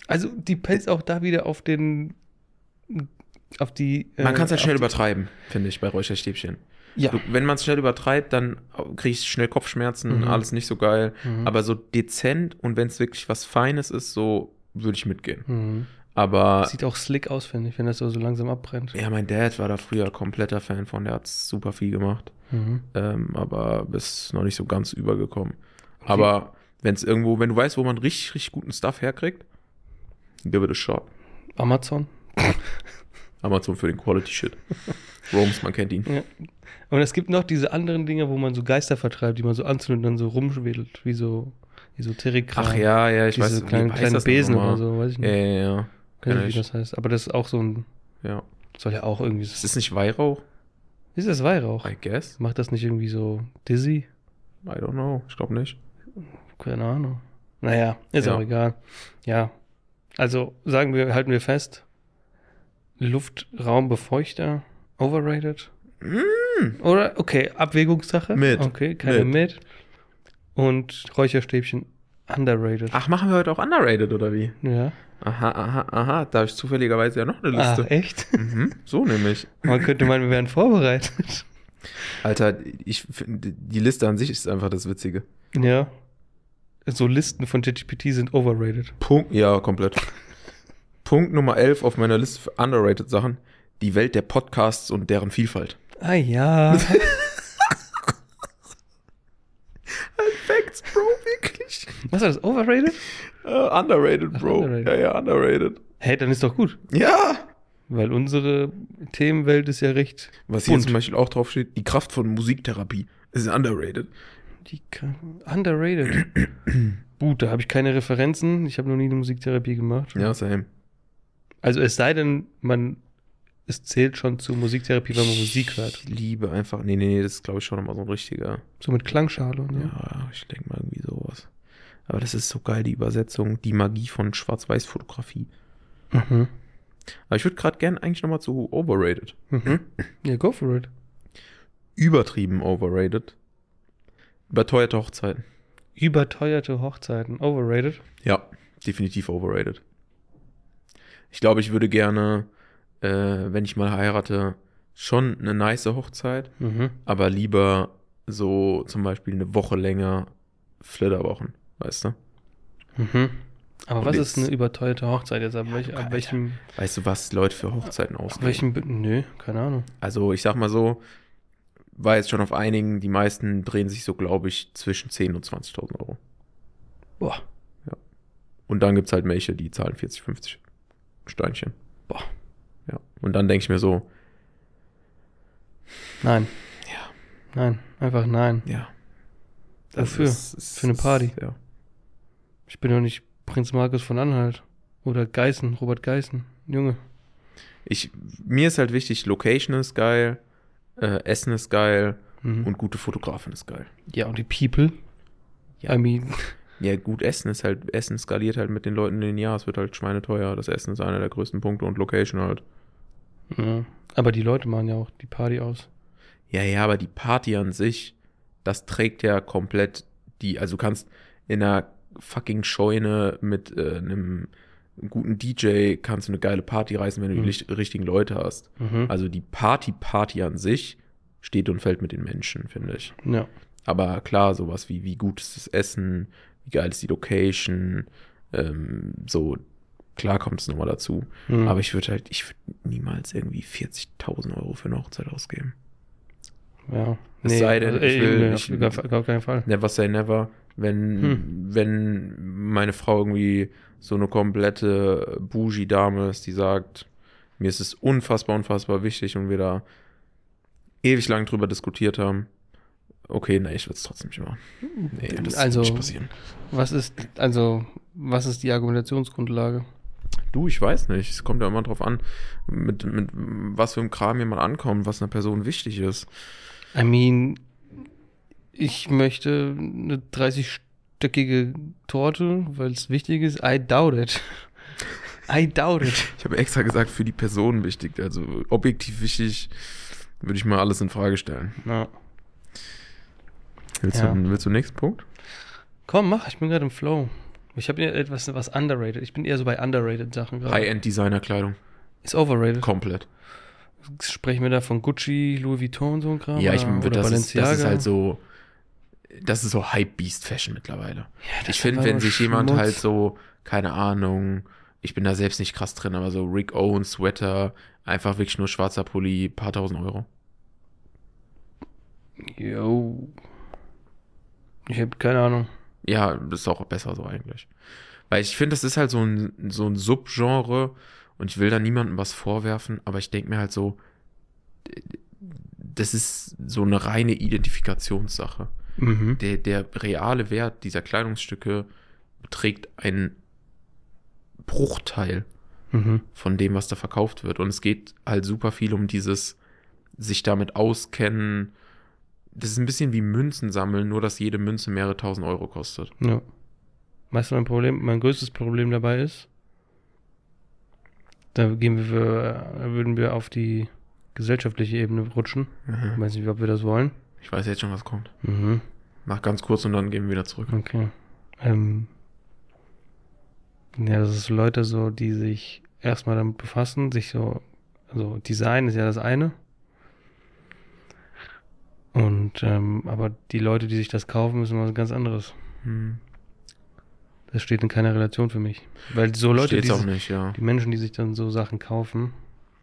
Speaker 1: Also, depends auch da wieder auf den, auf die...
Speaker 2: Man kann es halt
Speaker 1: auf
Speaker 2: schnell
Speaker 1: die-
Speaker 2: übertreiben, finde ich, bei Räucherstäbchen.
Speaker 1: Ja.
Speaker 2: Du, wenn man es schnell übertreibt, dann kriege ich schnell Kopfschmerzen,
Speaker 1: Mhm.
Speaker 2: alles nicht so geil.
Speaker 1: Mhm.
Speaker 2: Aber so dezent und wenn es wirklich was Feines ist, so würde ich mitgehen.
Speaker 1: Mhm.
Speaker 2: Aber
Speaker 1: Sieht auch slick aus, finde ich, wenn das so, so langsam abbrennt.
Speaker 2: ja, mein Dad war da früher kompletter Fan von, der hat super viel gemacht.
Speaker 1: Mhm.
Speaker 2: Ähm, aber ist noch nicht so ganz übergekommen. Aber wenn es irgendwo, wenn du weißt, wo man richtig, richtig guten Stuff herkriegt, give it a shot.
Speaker 1: Amazon.
Speaker 2: Amazon für den Quality Shit. Roms, man kennt ihn.
Speaker 1: Ja. Und es gibt noch diese anderen Dinge, wo man so Geister vertreibt, die man so anzündet und dann so rumschwedelt, wie so Esoterik-Kram.
Speaker 2: Ach ja, ja, ich
Speaker 1: Diese
Speaker 2: weiß,
Speaker 1: kleinen,
Speaker 2: wie heißt
Speaker 1: kleinen
Speaker 2: das noch
Speaker 1: Besen
Speaker 2: nochmal?
Speaker 1: oder so, weiß ich
Speaker 2: Ja,
Speaker 1: nicht.
Speaker 2: ja, ja.
Speaker 1: Weiß
Speaker 2: Kenn
Speaker 1: nicht, wie
Speaker 2: ich.
Speaker 1: das heißt. Aber das ist auch so ein,
Speaker 2: Ja.
Speaker 1: soll ja auch irgendwie
Speaker 2: Ist
Speaker 1: so.
Speaker 2: das nicht Weihrauch?
Speaker 1: Ist das Weihrauch?
Speaker 2: I guess.
Speaker 1: Macht das nicht irgendwie so dizzy?
Speaker 2: I don't know. Ich glaube nicht.
Speaker 1: Keine Ahnung. Naja, ist
Speaker 2: Ja.
Speaker 1: auch egal. Ja. Also sagen wir, halten wir fest, Luftraumbefeuchter, overrated?
Speaker 2: Mm.
Speaker 1: Oder, okay, Abwägungssache.
Speaker 2: Mit.
Speaker 1: Okay, keine mit. Und Räucherstäbchen, underrated.
Speaker 2: Ach, machen wir heute auch underrated, oder wie?
Speaker 1: Ja.
Speaker 2: Aha, aha, aha. Da habe ich zufälligerweise ja noch eine
Speaker 1: Ah,
Speaker 2: Liste.
Speaker 1: echt?
Speaker 2: Mhm, so nämlich.
Speaker 1: Man könnte meinen, wir wären vorbereitet.
Speaker 2: Alter, ich finde, die Liste an sich ist einfach das Witzige.
Speaker 1: Ja. So Listen von ChatGPT sind overrated.
Speaker 2: Punkt, ja, komplett. Punkt Nummer elf auf meiner Liste für underrated Sachen. Die Welt der Podcasts und deren Vielfalt.
Speaker 1: Ah ja.
Speaker 2: Facts, Bro, wirklich.
Speaker 1: Was war das? Overrated?
Speaker 2: Uh, underrated,
Speaker 1: Ach,
Speaker 2: Bro.
Speaker 1: underrated.
Speaker 2: Ja, ja, underrated.
Speaker 1: Hey, dann ist doch gut.
Speaker 2: Ja.
Speaker 1: Weil unsere Themenwelt ist ja recht
Speaker 2: Was hier
Speaker 1: bunt.
Speaker 2: zum Beispiel auch drauf steht, die Kraft von Musiktherapie ist underrated.
Speaker 1: Die kann, underrated. Gut, da habe ich keine Referenzen. Ich habe noch nie eine Musiktherapie gemacht.
Speaker 2: Ja, same.
Speaker 1: Also es sei denn, man es zählt schon zu Musiktherapie, wenn man Musik hört.
Speaker 2: Ich liebe einfach, nee, nee, nee, das ist glaube ich schon nochmal so ein richtiger,
Speaker 1: So mit Klangschale und so.
Speaker 2: ja, ich denke mal irgendwie sowas. Aber das ist so geil, die Übersetzung, die Magie von Schwarz-Weiß-Fotografie.
Speaker 1: Mhm.
Speaker 2: Aber ich würde gerade gerne eigentlich nochmal zu overrated.
Speaker 1: Mhm. Ja, go for it.
Speaker 2: Übertrieben overrated. Überteuerte Hochzeiten.
Speaker 1: Überteuerte Hochzeiten. Overrated.
Speaker 2: Ja, definitiv overrated. Ich glaube, ich würde gerne, äh, wenn ich mal heirate, schon eine nice Hochzeit,
Speaker 1: Mhm.
Speaker 2: aber lieber so zum Beispiel eine Woche länger Flitterwochen, weißt du?
Speaker 1: Mhm. Aber
Speaker 2: Und
Speaker 1: was
Speaker 2: jetzt-
Speaker 1: ist eine überteuerte Hochzeit jetzt? Ab, welch,
Speaker 2: du
Speaker 1: ab
Speaker 2: kannst-
Speaker 1: welchem,
Speaker 2: Weißt du, was Leute für Hochzeiten
Speaker 1: ab
Speaker 2: ausgeben?
Speaker 1: welchem, Be- nö, keine Ahnung.
Speaker 2: Also ich sag mal so, war jetzt schon auf einigen, die meisten drehen sich so, glaube ich, zwischen zehntausend und zwanzigtausend Euro.
Speaker 1: Boah.
Speaker 2: Und dann gibt's halt welche, die zahlen vierzig, fünfzig Steinchen.
Speaker 1: Boah.
Speaker 2: Ja. Und dann denke ich mir so,
Speaker 1: Nein.
Speaker 2: Ja.
Speaker 1: Nein, einfach nein.
Speaker 2: ja.
Speaker 1: Wofür?
Speaker 2: ist-
Speaker 1: Für eine Party?
Speaker 2: Ja.
Speaker 1: Ich bin doch nicht Prinz Markus von Anhalt. Oder Geißen, Robert Geißen. Junge.
Speaker 2: Ich, mir ist halt wichtig, Location ist geil, äh, Essen ist geil
Speaker 1: Mhm.
Speaker 2: und gute Fotografin ist geil.
Speaker 1: Ja, und die People?
Speaker 2: Ja.
Speaker 1: I mean,
Speaker 2: Ja, gut, Essen ist halt, Essen skaliert halt mit den Leuten in den Jahr, es wird halt schweineteuer. Das Essen ist einer der größten Punkte und Location halt.
Speaker 1: ja. Aber die Leute machen ja auch die Party aus.
Speaker 2: Ja, ja, aber die Party an sich, das trägt ja komplett die, also du kannst in einer fucking Scheune mit äh, einem guten D J kannst du eine geile Party reißen, wenn du
Speaker 1: Mhm.
Speaker 2: die licht- richtigen Leute hast.
Speaker 1: Mhm.
Speaker 2: Also die Party-Party an sich steht und fällt mit den Menschen, finde ich.
Speaker 1: Ja.
Speaker 2: Aber klar, sowas wie, wie gut ist das Essen, wie geil ist die Location, ähm, so, klar kommt es nochmal dazu.
Speaker 1: Mhm.
Speaker 2: Aber ich würde halt, ich würde niemals irgendwie vierzigtausend Euro für eine Hochzeit ausgeben.
Speaker 1: Ja.
Speaker 2: Es sei denn,
Speaker 1: also,
Speaker 2: ich
Speaker 1: ey,
Speaker 2: will-
Speaker 1: nee,
Speaker 2: ich-
Speaker 1: auf gar, gar keinen Fall.
Speaker 2: Never say never. Wenn,
Speaker 1: Hm.
Speaker 2: wenn meine Frau irgendwie so eine komplette Bougie-Dame ist, die sagt, mir ist es unfassbar, unfassbar wichtig und wir da ewig lang drüber diskutiert haben, okay, nee, ich würde es trotzdem nicht machen. Nee, das
Speaker 1: Also-
Speaker 2: wird nicht passieren.
Speaker 1: Was ist, also, was ist die Argumentationsgrundlage?
Speaker 2: Du, ich weiß nicht. Es kommt ja immer drauf an, mit, mit was für einem Kram jemand ankommt, was einer Person wichtig ist.
Speaker 1: I mean, ich möchte eine dreißig-stöckige Torte, weil es wichtig ist. I doubt it. I doubt it.
Speaker 2: Ich habe extra gesagt, für die Person wichtig. Also objektiv wichtig würde ich mal alles in Frage stellen.
Speaker 1: Ja.
Speaker 2: Willst,
Speaker 1: Ja.
Speaker 2: du, willst du den nächsten Punkt?
Speaker 1: Komm, mach, ich bin gerade im Flow. Ich habe eher etwas was underrated. Ich bin eher so bei underrated Sachen gerade.
Speaker 2: High-End-Designer-Kleidung.
Speaker 1: Ist overrated.
Speaker 2: Komplett.
Speaker 1: Sprechen wir da von Gucci, Louis Vuitton und so ein Kram?
Speaker 2: Ja, ich
Speaker 1: oder,
Speaker 2: würde,
Speaker 1: oder
Speaker 2: das ist, das ist
Speaker 1: Balenciaga?
Speaker 2: halt so, das ist so Hype-Beast-Fashion mittlerweile.
Speaker 1: Ja, das
Speaker 2: Ich
Speaker 1: ist
Speaker 2: finde,
Speaker 1: einfach
Speaker 2: wenn
Speaker 1: nur
Speaker 2: sich jemand
Speaker 1: Schmutz.
Speaker 2: halt so, keine Ahnung, ich bin da selbst nicht krass drin, aber so Rick Owens, Sweater, einfach wirklich nur schwarzer Pulli, paar tausend Euro.
Speaker 1: Yo. Ich habe keine Ahnung.
Speaker 2: Ja, das ist auch besser so eigentlich. Weil ich finde, das ist halt so ein, so ein Subgenre und ich will da niemandem was vorwerfen, aber ich denke mir halt so, das ist so eine reine Identifikationssache.
Speaker 1: Mhm.
Speaker 2: Der, der reale Wert dieser Kleidungsstücke beträgt einen Bruchteil
Speaker 1: Mhm.
Speaker 2: von dem, was da verkauft wird. Und es geht halt super viel um dieses sich damit auskennen. Das ist ein bisschen wie Münzen sammeln, nur dass jede Münze mehrere tausend Euro kostet.
Speaker 1: Ja. Weißt du, mein Problem, mein größtes Problem dabei ist, da gehen wir, für, da würden wir auf die gesellschaftliche Ebene rutschen. Ich
Speaker 2: Mhm.
Speaker 1: weiß nicht, ob wir das wollen.
Speaker 2: Ich weiß jetzt schon, was kommt.
Speaker 1: Mhm.
Speaker 2: Mach ganz kurz und dann gehen wir wieder zurück.
Speaker 1: Okay. Ähm, ja, das ist Leute so, die sich erstmal damit befassen, sich so, also Design ist ja das eine. Und, ähm, aber die Leute, die sich das kaufen, müssen was ganz anderes.
Speaker 2: Hm.
Speaker 1: Das steht in keiner Relation für mich. Weil so Leute,
Speaker 2: Steht's
Speaker 1: die,
Speaker 2: auch
Speaker 1: sich-
Speaker 2: nicht, ja.
Speaker 1: die Menschen, die sich dann so Sachen kaufen,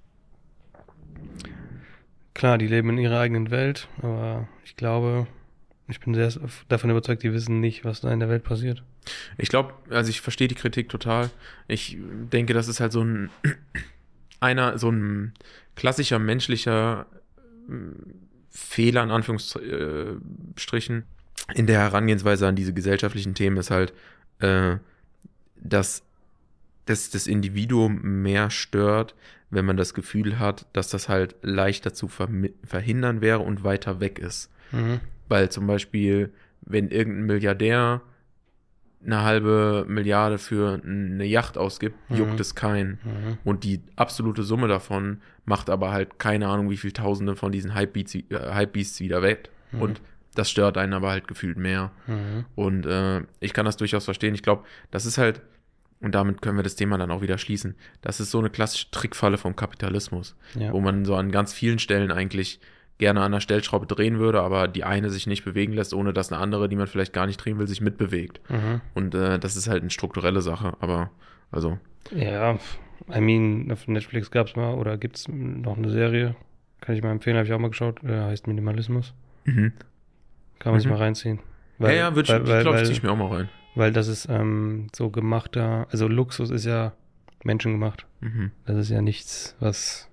Speaker 1: klar, die leben in ihrer eigenen Welt, aber ich glaube, ich bin sehr davon überzeugt, die wissen nicht, was da in der Welt passiert.
Speaker 2: Ich glaube, also ich verstehe die Kritik total. Ich denke, das ist halt so ein einer, so ein klassischer menschlicher mm, Fehler, in Anführungsstrichen, in der Herangehensweise an diese gesellschaftlichen Themen ist halt, äh, dass, dass das Individuum mehr stört, wenn man das Gefühl hat, dass das halt leichter zu vermi- verhindern wäre und weiter weg ist.
Speaker 1: Mhm.
Speaker 2: Weil zum Beispiel, wenn irgendein Milliardär eine halbe Milliarde für eine Yacht ausgibt,
Speaker 1: Mhm.
Speaker 2: juckt es keinen.
Speaker 1: Mhm.
Speaker 2: Und die absolute Summe davon macht aber halt keine Ahnung, wie viel Tausende von diesen Hypebeats, äh, Hypebeasts wieder weg.
Speaker 1: Mhm.
Speaker 2: Und das stört einen aber halt gefühlt mehr.
Speaker 1: Mhm.
Speaker 2: Und äh, ich kann das durchaus verstehen. Ich glaube, das ist halt, und damit können wir das Thema dann auch wieder schließen, das ist so eine klassische Trickfalle vom Kapitalismus,
Speaker 1: Ja.
Speaker 2: wo man so an ganz vielen Stellen eigentlich gerne an der Stellschraube drehen würde, aber die eine sich nicht bewegen lässt, ohne dass eine andere, die man vielleicht gar nicht drehen will, sich mitbewegt.
Speaker 1: Mhm.
Speaker 2: Und äh, das ist halt eine strukturelle Sache, aber also,
Speaker 1: Ja, I mean, auf Netflix gab es mal oder gibt es noch eine Serie, kann ich mal empfehlen, habe ich auch mal geschaut, äh, heißt Minimalismus.
Speaker 2: mhm.
Speaker 1: Kann man sich
Speaker 2: Mhm.
Speaker 1: mal reinziehen.
Speaker 2: ja, ja, wird
Speaker 1: weil,
Speaker 2: ich
Speaker 1: weil,
Speaker 2: glaube, ich
Speaker 1: weil,
Speaker 2: zieh ich mir auch mal rein.
Speaker 1: weil das ist ähm, so gemachter, also Luxus ist ja menschengemacht.
Speaker 2: Mhm.
Speaker 1: Das ist ja nichts, was,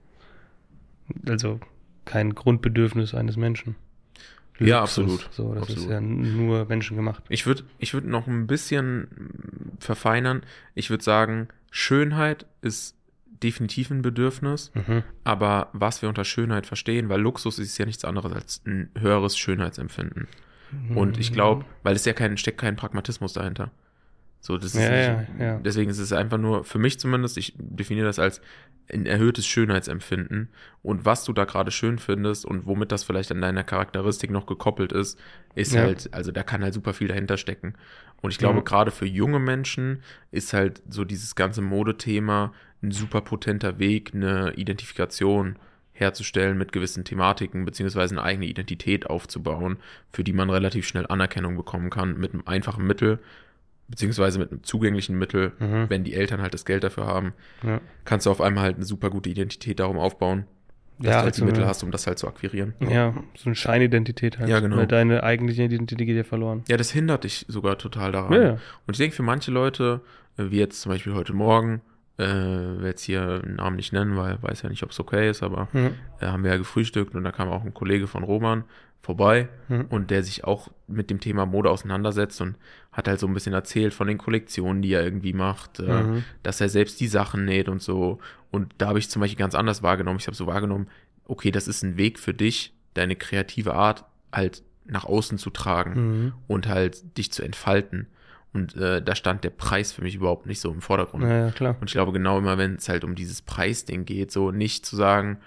Speaker 1: also kein Grundbedürfnis eines Menschen.
Speaker 2: Ja,
Speaker 1: Luxus,
Speaker 2: absolut.
Speaker 1: So, das
Speaker 2: Absolut.
Speaker 1: ist ja nur menschengemacht.
Speaker 2: Ich würde ich würd noch ein bisschen verfeinern. Ich würde sagen, Schönheit ist definitiv ein Bedürfnis,
Speaker 1: Mhm.
Speaker 2: aber was wir unter Schönheit verstehen, weil Luxus ist ja nichts anderes als ein höheres Schönheitsempfinden. Und ich glaube, weil es ja kein, steckt kein Pragmatismus dahinter. So, das ist
Speaker 1: Ja,
Speaker 2: nicht,
Speaker 1: ja, ja.
Speaker 2: Deswegen ist es einfach nur, für mich zumindest, ich definiere das als ein erhöhtes Schönheitsempfinden. Und was du da gerade schön findest und womit das vielleicht an deiner Charakteristik noch gekoppelt ist, ist
Speaker 1: Ja.
Speaker 2: halt, also da kann halt super viel dahinter stecken. Und ich glaube,
Speaker 1: Mhm.
Speaker 2: gerade für junge Menschen ist halt so dieses ganze Modethema ein super potenter Weg, eine Identifikation herzustellen mit gewissen Thematiken, beziehungsweise eine eigene Identität aufzubauen, für die man relativ schnell Anerkennung bekommen kann, mit einem einfachen Mittel, beziehungsweise mit einem zugänglichen Mittel,
Speaker 1: Mhm.
Speaker 2: wenn die Eltern halt das Geld dafür haben,
Speaker 1: Ja,
Speaker 2: kannst du auf einmal halt eine super gute Identität darum aufbauen, dass
Speaker 1: ja
Speaker 2: du halt
Speaker 1: also
Speaker 2: die Mittel
Speaker 1: eine,
Speaker 2: hast, um das halt zu akquirieren.
Speaker 1: ja, so eine Scheinidentität halt.
Speaker 2: Ja, genau.
Speaker 1: Weil deine eigentliche Identität geht ja verloren.
Speaker 2: Ja, das hindert dich sogar total daran.
Speaker 1: Ja, ja.
Speaker 2: Und ich denke, für manche Leute, äh, wie jetzt zum Beispiel heute Morgen, äh, werde jetzt hier einen Namen nicht nennen, weil weiß ja nicht, ob es okay ist, aber
Speaker 1: Mhm.
Speaker 2: äh, haben wir ja gefrühstückt und da kam auch ein Kollege von Roman vorbei
Speaker 1: Mhm.
Speaker 2: und der sich auch mit dem Thema Mode auseinandersetzt und hat halt so ein bisschen erzählt von den Kollektionen, die er irgendwie macht, äh,
Speaker 1: Mhm.
Speaker 2: dass er selbst die Sachen näht und so. Und da habe ich zum Beispiel ganz anders wahrgenommen. Ich habe so wahrgenommen, okay, das ist ein Weg für dich, deine kreative Art halt nach außen zu tragen
Speaker 1: Mhm.
Speaker 2: und halt dich zu entfalten. Und äh, da stand der Preis für mich überhaupt nicht so im Vordergrund.
Speaker 1: Ja, ja, klar.
Speaker 2: Und ich glaube, genau immer, wenn es halt um dieses Preisding geht, so nicht zu sagen,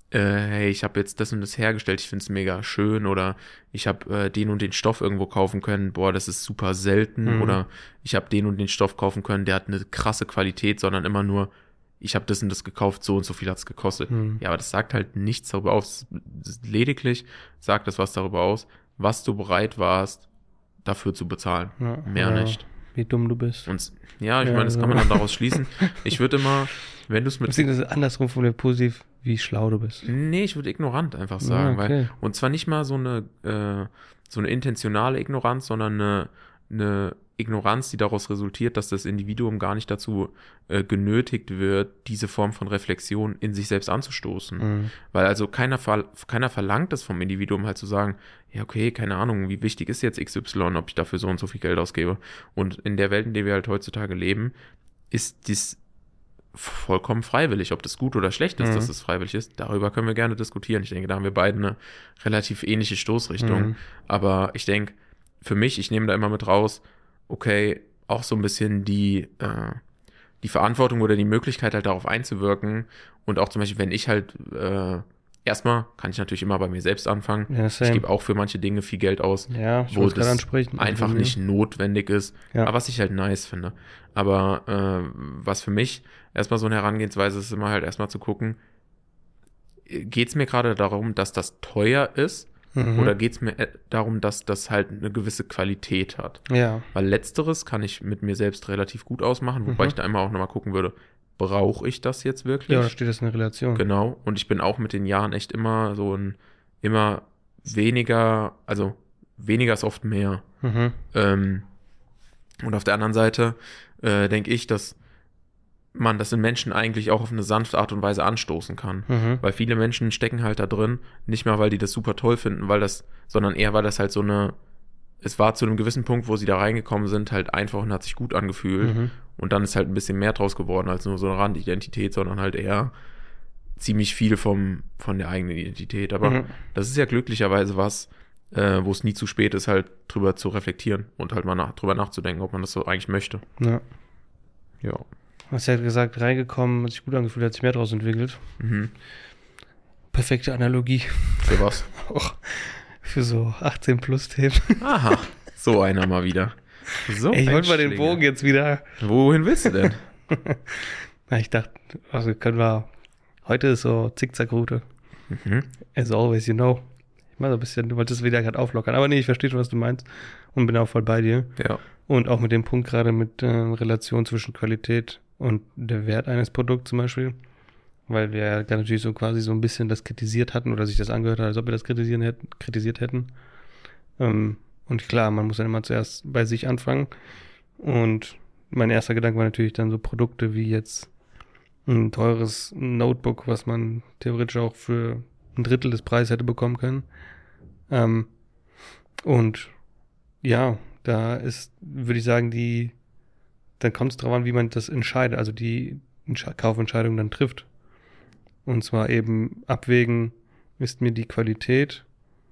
Speaker 2: äh, hey, ich habe jetzt das und das hergestellt, ich finde es mega schön, oder ich habe äh, den und den Stoff irgendwo kaufen können, boah, das ist super selten,
Speaker 1: Mhm.
Speaker 2: oder ich habe den und den Stoff kaufen können, der hat eine krasse Qualität, sondern immer nur, ich habe das und das gekauft, so und so viel hat's gekostet.
Speaker 1: Mhm.
Speaker 2: Ja, aber das sagt halt nichts darüber aus. Lediglich sagt das was darüber aus, was du bereit warst, dafür zu bezahlen.
Speaker 1: Ja,
Speaker 2: Mehr
Speaker 1: oder
Speaker 2: nicht.
Speaker 1: Wie dumm du bist.
Speaker 2: Und ja, ich
Speaker 1: Ja,
Speaker 2: meine, das
Speaker 1: also-
Speaker 2: kann man dann daraus schließen. Ich würde immer, wenn du es mit
Speaker 1: Beziehungsweise andersrum formuliert positiv, wie schlau du bist.
Speaker 2: Nee, ich würde ignorant einfach sagen,
Speaker 1: Ja, okay.
Speaker 2: weil und zwar nicht mal so eine äh, so eine intentionale Ignoranz, sondern eine eine Ignoranz, die daraus resultiert, dass das Individuum gar nicht dazu äh, genötigt wird, diese Form von Reflexion in sich selbst anzustoßen.
Speaker 1: Mhm.
Speaker 2: Weil also keiner ver keiner verlangt es vom Individuum halt zu sagen, ja okay, keine Ahnung, wie wichtig ist jetzt X Y, ob ich dafür so und so viel Geld ausgebe. Und in der Welt, in der wir halt heutzutage leben, ist dies vollkommen freiwillig. Ob das gut oder schlecht ist,
Speaker 1: Mhm.
Speaker 2: dass es freiwillig ist, darüber können wir gerne diskutieren. Ich denke, da haben wir beide eine relativ ähnliche Stoßrichtung.
Speaker 1: Mhm.
Speaker 2: Aber ich denke, für mich, ich nehme da immer mit raus, okay, auch so ein bisschen die, äh, die Verantwortung oder die Möglichkeit halt darauf einzuwirken. Und auch zum Beispiel, wenn ich halt, äh, erstmal kann ich natürlich immer bei mir selbst anfangen.
Speaker 1: Ja,
Speaker 2: Ich
Speaker 1: same.
Speaker 2: gebe auch für manche Dinge viel Geld aus,
Speaker 1: Ja, ich
Speaker 2: wo
Speaker 1: wollte es gerade
Speaker 2: das
Speaker 1: ansprechen.
Speaker 2: einfach
Speaker 1: Also,
Speaker 2: nicht notwendig ist,
Speaker 1: Ja.
Speaker 2: aber was ich halt nice finde. Aber äh, was für mich erstmal so eine Herangehensweise ist, immer halt erstmal zu gucken, geht es mir gerade darum, dass das teuer ist,
Speaker 1: Mhm.
Speaker 2: oder geht es mir äh, darum, dass das halt eine gewisse Qualität hat?
Speaker 1: Ja.
Speaker 2: Weil letzteres kann ich mit mir selbst relativ gut ausmachen, wobei
Speaker 1: Mhm.
Speaker 2: ich da immer auch nochmal gucken würde, brauche ich das jetzt wirklich?
Speaker 1: Ja, da steht das in Relation.
Speaker 2: Genau. Und ich bin auch mit den Jahren echt immer so ein, immer weniger, also weniger ist oft mehr.
Speaker 1: Mhm.
Speaker 2: Ähm, und auf der anderen Seite äh, denke ich, dass man das in Menschen eigentlich auch auf eine sanfte Art und Weise anstoßen kann.
Speaker 1: Mhm.
Speaker 2: Weil viele Menschen stecken halt da drin, nicht mal, weil die das super toll finden, weil das, sondern eher, weil das halt so eine, es war zu einem gewissen Punkt, wo sie da reingekommen sind, halt einfach und hat sich gut angefühlt.
Speaker 1: Mhm.
Speaker 2: Und dann ist halt ein bisschen mehr draus geworden als nur so eine Randidentität, sondern halt eher ziemlich viel vom, von der eigenen Identität. Aber
Speaker 1: Mhm.
Speaker 2: das ist ja glücklicherweise was, äh, wo es nie zu spät ist, halt drüber zu reflektieren und halt mal nach, drüber nachzudenken, ob man das so eigentlich möchte.
Speaker 1: Ja.
Speaker 2: Ja.
Speaker 1: Hast ja gesagt, reingekommen, hat sich gut angefühlt, hat sich mehr draus entwickelt.
Speaker 2: Mhm.
Speaker 1: Perfekte Analogie.
Speaker 2: Für was?
Speaker 1: Auch für so achtzehn plus Themen.
Speaker 2: Aha, so einer mal wieder. So
Speaker 1: Ey, ich
Speaker 2: ein
Speaker 1: wollte mal den
Speaker 2: Schlinger.
Speaker 1: Bogen jetzt wieder.
Speaker 2: Wohin willst du denn?
Speaker 1: Na, ich dachte, also können wir. Heute ist so Zickzack-Route.
Speaker 2: Mhm.
Speaker 1: As always, you know. Ich mach so ein bisschen, du wolltest wieder gerade auflockern. Aber nee, ich verstehe schon, was du meinst. Und bin auch voll bei dir.
Speaker 2: Ja.
Speaker 1: Und auch mit dem Punkt gerade mit äh, Relation zwischen Qualität und der Wert eines Produkts zum Beispiel. Weil wir ja gerade natürlich so quasi so ein bisschen das kritisiert hatten oder sich das angehört hat, als ob wir das kritisieren hätten, kritisiert hätten. Ähm, und klar, man muss dann immer zuerst bei sich anfangen. Und mein erster Gedanke war natürlich dann so Produkte wie jetzt ein teures Notebook, was man theoretisch auch für ein Drittel des Preises hätte bekommen können. Ähm, und ja, da ist, würde ich sagen, die, dann kommt es darauf an, wie man das entscheidet, also die Entsche- Kaufentscheidung dann trifft. Und zwar eben abwägen, ist mir die Qualität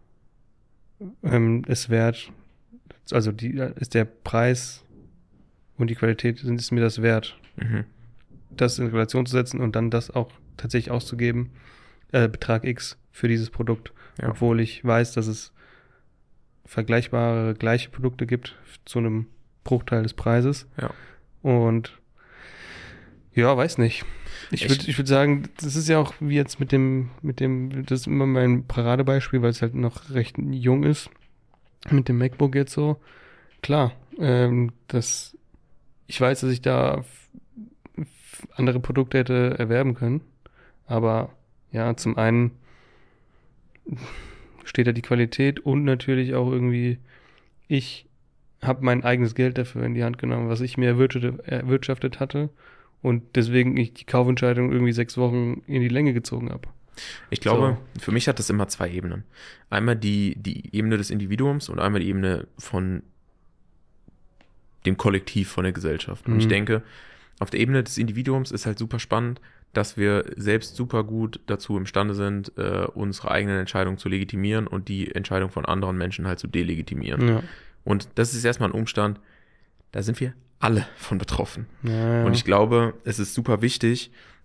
Speaker 1: ähm, es wert, also die, ist der Preis und die Qualität, sind es mir das wert,
Speaker 2: Mhm.
Speaker 1: das in Relation zu setzen und dann das auch tatsächlich auszugeben, äh, Betrag X für dieses Produkt,
Speaker 2: Ja.
Speaker 1: obwohl ich weiß, dass es vergleichbare, gleiche Produkte gibt zu einem Bruchteil des Preises.
Speaker 2: Ja.
Speaker 1: Und ja, weiß nicht. Ich
Speaker 2: Ich-
Speaker 1: würde ich würd sagen, das ist ja auch wie jetzt mit dem, mit dem, das ist immer mein Paradebeispiel, weil es halt noch recht jung ist, mit dem MacBook jetzt so. Klar, ähm, das, ich weiß, dass ich da f- f- andere Produkte hätte erwerben können, aber ja, zum einen steht da die Qualität und natürlich auch irgendwie, ich habe mein eigenes Geld dafür in die Hand genommen, was ich mir erwirtschaftet, erwirtschaftet hatte und deswegen ich die Kaufentscheidung irgendwie sechs Wochen in die Länge gezogen habe.
Speaker 2: Ich glaube, für mich hat das immer zwei Ebenen. Einmal die, die Ebene des Individuums und einmal die Ebene von dem Kollektiv, von der Gesellschaft. Und
Speaker 1: Mhm.
Speaker 2: ich denke, auf der Ebene des Individuums ist halt super spannend, dass wir selbst super gut dazu imstande sind, äh, unsere eigenen Entscheidungen zu legitimieren und die Entscheidung von anderen Menschen halt zu delegitimieren.
Speaker 1: Ja.
Speaker 2: Und das ist erstmal ein Umstand, da sind wir alle von betroffen.
Speaker 1: Ja, ja.
Speaker 2: Und ich glaube, es ist super wichtig,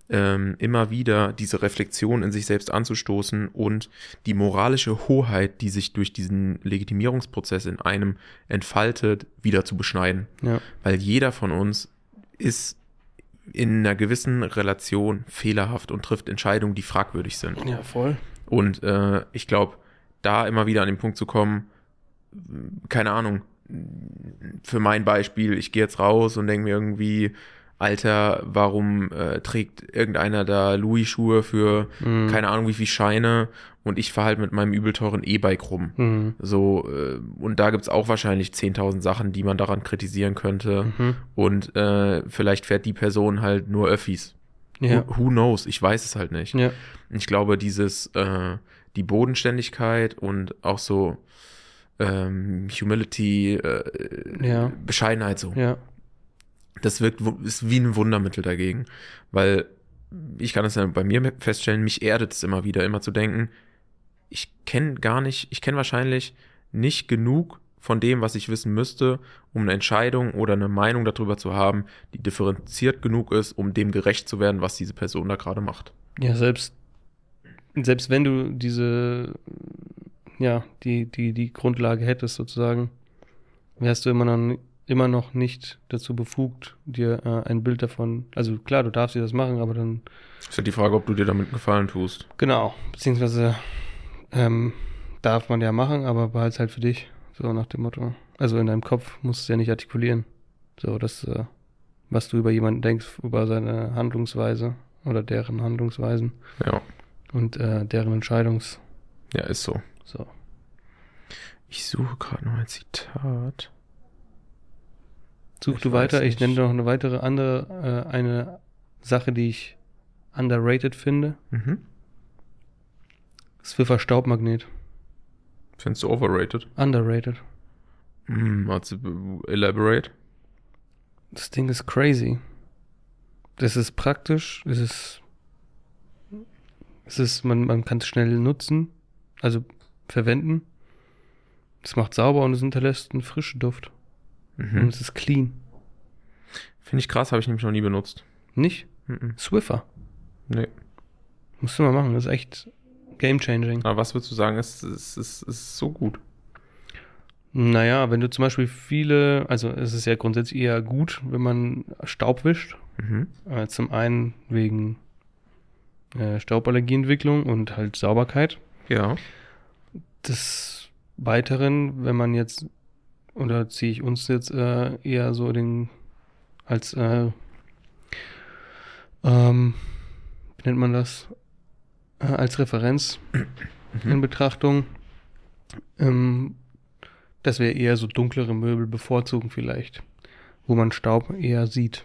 Speaker 2: ähm, immer wieder diese Reflexion in sich selbst anzustoßen und die moralische Hoheit, die sich durch diesen Legitimierungsprozess in einem entfaltet, wieder zu beschneiden.
Speaker 1: Ja.
Speaker 2: Weil jeder von uns ist in einer gewissen Relation fehlerhaft und trifft Entscheidungen, die fragwürdig sind.
Speaker 1: Ja, voll.
Speaker 2: Und äh, ich glaube, da immer wieder an den Punkt zu kommen, keine Ahnung, für mein Beispiel, ich gehe jetzt raus und denke mir irgendwie, Alter, warum äh, trägt irgendeiner da Louis-Schuhe für
Speaker 1: Mhm.
Speaker 2: keine Ahnung wie viel Scheine und ich fahre halt mit meinem übel teuren E-Bike rum.
Speaker 1: Mhm.
Speaker 2: So, äh, und da gibt's auch wahrscheinlich zehntausend Sachen, die man daran kritisieren könnte.
Speaker 1: Mhm.
Speaker 2: Und äh, vielleicht fährt die Person halt nur Öffis.
Speaker 1: Ja.
Speaker 2: Who, who knows? Ich weiß es halt nicht.
Speaker 1: Ja.
Speaker 2: Ich glaube, dieses, äh, die Bodenständigkeit und auch so ähm, Humility, äh,
Speaker 1: Ja.
Speaker 2: Bescheidenheit so.
Speaker 1: Ja.
Speaker 2: Das wirkt, wu- ist wie ein Wundermittel dagegen. Weil ich kann es ja bei mir feststellen, mich erdet es immer wieder, immer zu denken, ich kenne gar nicht, ich kenne wahrscheinlich nicht genug von dem, was ich wissen müsste, um eine Entscheidung oder eine Meinung darüber zu haben, die differenziert genug ist, um dem gerecht zu werden, was diese Person da gerade macht.
Speaker 1: Ja, selbst, selbst wenn du diese, ja, die, die, die Grundlage hättest sozusagen, wärst du immer noch, immer noch nicht dazu befugt, dir äh, ein Bild davon, also klar, du darfst dir das machen, aber dann,
Speaker 2: Ist ja die Frage, ob du dir damit einen Gefallen tust.
Speaker 1: genau, beziehungsweise ähm, darf man ja machen, aber behalt's halt für dich, so nach dem Motto. Also in deinem Kopf musst du es ja nicht artikulieren. So, das, äh, was du über jemanden denkst, über seine Handlungsweise oder deren Handlungsweisen
Speaker 2: Ja,
Speaker 1: und äh, deren Entscheidungs...
Speaker 2: ja, ist so.
Speaker 1: So.
Speaker 2: Ich suche gerade noch ein Zitat.
Speaker 1: Such
Speaker 2: Ich
Speaker 1: du
Speaker 2: weiß
Speaker 1: weiter. Ich
Speaker 2: nicht.
Speaker 1: nenne noch eine weitere andere, äh, eine Sache, die ich underrated finde.
Speaker 2: Mhm.
Speaker 1: Swiffer Staubmagnet.
Speaker 2: Findest du overrated?
Speaker 1: Underrated.
Speaker 2: Hm, also elaborate.
Speaker 1: Das Ding ist crazy. Das ist praktisch. Es ist, es ist, man, man kann es schnell nutzen, also verwenden. Es macht sauber und es hinterlässt einen frischen Duft. Und
Speaker 2: Mhm.
Speaker 1: es ist clean.
Speaker 2: Finde ich krass, habe ich nämlich noch nie benutzt.
Speaker 1: Nicht?
Speaker 2: Mhm.
Speaker 1: Swiffer.
Speaker 2: Nee.
Speaker 1: Musst du mal machen. Das ist echt game changing.
Speaker 2: Aber was würdest du sagen, ist, ist, ist, ist so gut?
Speaker 1: Naja, wenn du zum Beispiel viele, also es ist ja grundsätzlich eher gut, wenn man Staub wischt.
Speaker 2: Mhm.
Speaker 1: Äh, zum einen wegen äh, Stauballergieentwicklung und halt Sauberkeit.
Speaker 2: Ja.
Speaker 1: Des Weiteren, wenn man jetzt, oder ziehe ich uns jetzt äh, eher so den, als, äh, ähm, wie nennt man das, äh, als Referenz in
Speaker 2: Mhm.
Speaker 1: Betrachtung, ähm, dass wir eher so dunklere Möbel bevorzugen vielleicht, wo man Staub eher sieht.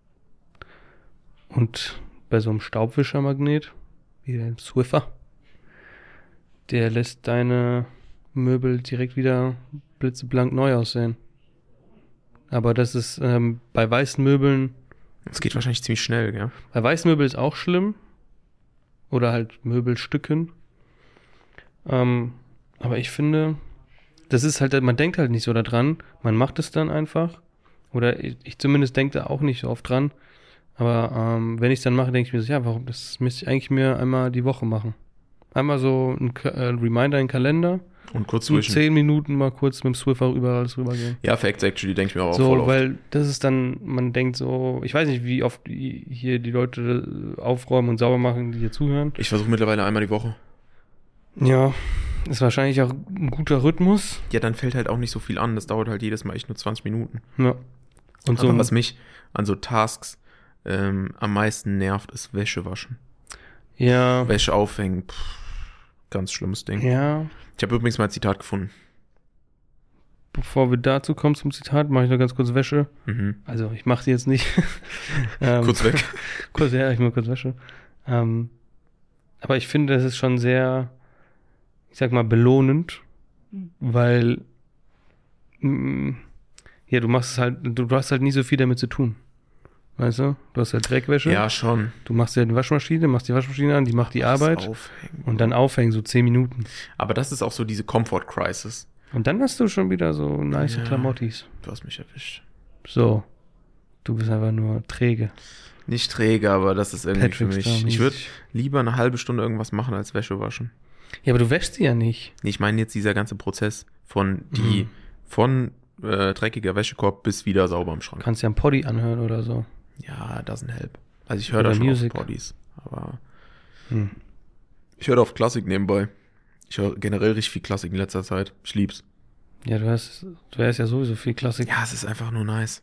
Speaker 1: Und bei so einem Staubwischermagnet, wie der Swiffer, der lässt deine Möbel direkt wieder blitzeblank neu aussehen. Aber das ist ähm, bei weißen Möbeln,
Speaker 2: Das geht wahrscheinlich ziemlich schnell, gell?
Speaker 1: bei weißen Möbeln ist auch schlimm. Oder halt Möbelstücken. Ähm, aber ich finde, das ist halt, man denkt halt nicht so daran. Man macht es dann einfach. Oder ich, ich zumindest denke da auch nicht so oft dran. Aber ähm, wenn ich es dann mache, denke ich mir so, ja, warum, das müsste ich eigentlich mir einmal die Woche machen. Einmal so ein Ka- äh, Reminder in den Kalender.
Speaker 2: Und kurz
Speaker 1: So
Speaker 2: zwischen.
Speaker 1: zehn Minuten mal kurz mit dem Swiffer über alles rübergehen.
Speaker 2: Ja, Facts Actually denke ich mir auch voll
Speaker 1: So,
Speaker 2: oft.
Speaker 1: weil das ist dann, man denkt so, ich weiß nicht, wie oft die- hier die Leute aufräumen und sauber machen, die hier zuhören.
Speaker 2: Ich versuche mittlerweile einmal die Woche.
Speaker 1: Ja, ist wahrscheinlich auch ein guter Rhythmus.
Speaker 2: Ja, dann fällt halt auch nicht so viel an. Das dauert halt jedes Mal echt nur zwanzig Minuten.
Speaker 1: Ja. Und so
Speaker 2: Aber
Speaker 1: ein,
Speaker 2: was mich an so Tasks ähm, am meisten nervt, ist Wäsche waschen.
Speaker 1: ja,
Speaker 2: Wäsche aufhängen. Pff, ganz schlimmes Ding.
Speaker 1: ja.
Speaker 2: Ich habe übrigens mal ein Zitat gefunden.
Speaker 1: Bevor wir dazu kommen zum Zitat, mache ich noch ganz kurz Wäsche.
Speaker 2: Mhm.
Speaker 1: Also ich mache sie jetzt nicht. ähm,
Speaker 2: Kurz weg.
Speaker 1: kurz, ja, ich mache kurz Wäsche. Ähm, aber ich finde, das ist schon sehr, ich sag mal, belohnend, weil mm, ja, du machst es halt, du, du hast halt nie so viel damit zu tun. Weißt du? Du hast halt Dreckwäsche.
Speaker 2: Ja, schon.
Speaker 1: Du machst ja die Waschmaschine, machst die Waschmaschine an, die macht die
Speaker 2: Das
Speaker 1: Arbeit
Speaker 2: Aufhängen.
Speaker 1: und dann aufhängen, so zehn Minuten.
Speaker 2: Aber das ist auch so diese Comfort Crisis.
Speaker 1: Und dann hast du schon wieder so nice
Speaker 2: Ja.
Speaker 1: Klamottis.
Speaker 2: Du hast mich erwischt.
Speaker 1: So. Du bist einfach nur träge.
Speaker 2: Nicht träge, aber das ist irgendwie
Speaker 1: Patrick
Speaker 2: für mich.
Speaker 1: Star
Speaker 2: Ich würde
Speaker 1: mäßig.
Speaker 2: lieber eine halbe Stunde irgendwas machen als Wäsche waschen.
Speaker 1: Ja, aber du wäschst sie ja nicht.
Speaker 2: Nee, ich meine jetzt dieser ganze Prozess von die
Speaker 1: Mhm.
Speaker 2: von äh, dreckiger Wäschekorb bis wieder sauber im
Speaker 1: Du
Speaker 2: Schrank.
Speaker 1: kannst ja einen Poddy anhören oder so.
Speaker 2: Ja, doesn't help. Also ich höre
Speaker 1: Oder
Speaker 2: da schon
Speaker 1: Music.
Speaker 2: auf Bodies, aber
Speaker 1: Hm.
Speaker 2: ich höre da auf Klassik nebenbei. Ich höre generell richtig viel Klassik in letzter Zeit. Ich lieb's.
Speaker 1: Ja, du hast, du hörst ja sowieso viel Klassik.
Speaker 2: Ja, es ist einfach nur nice.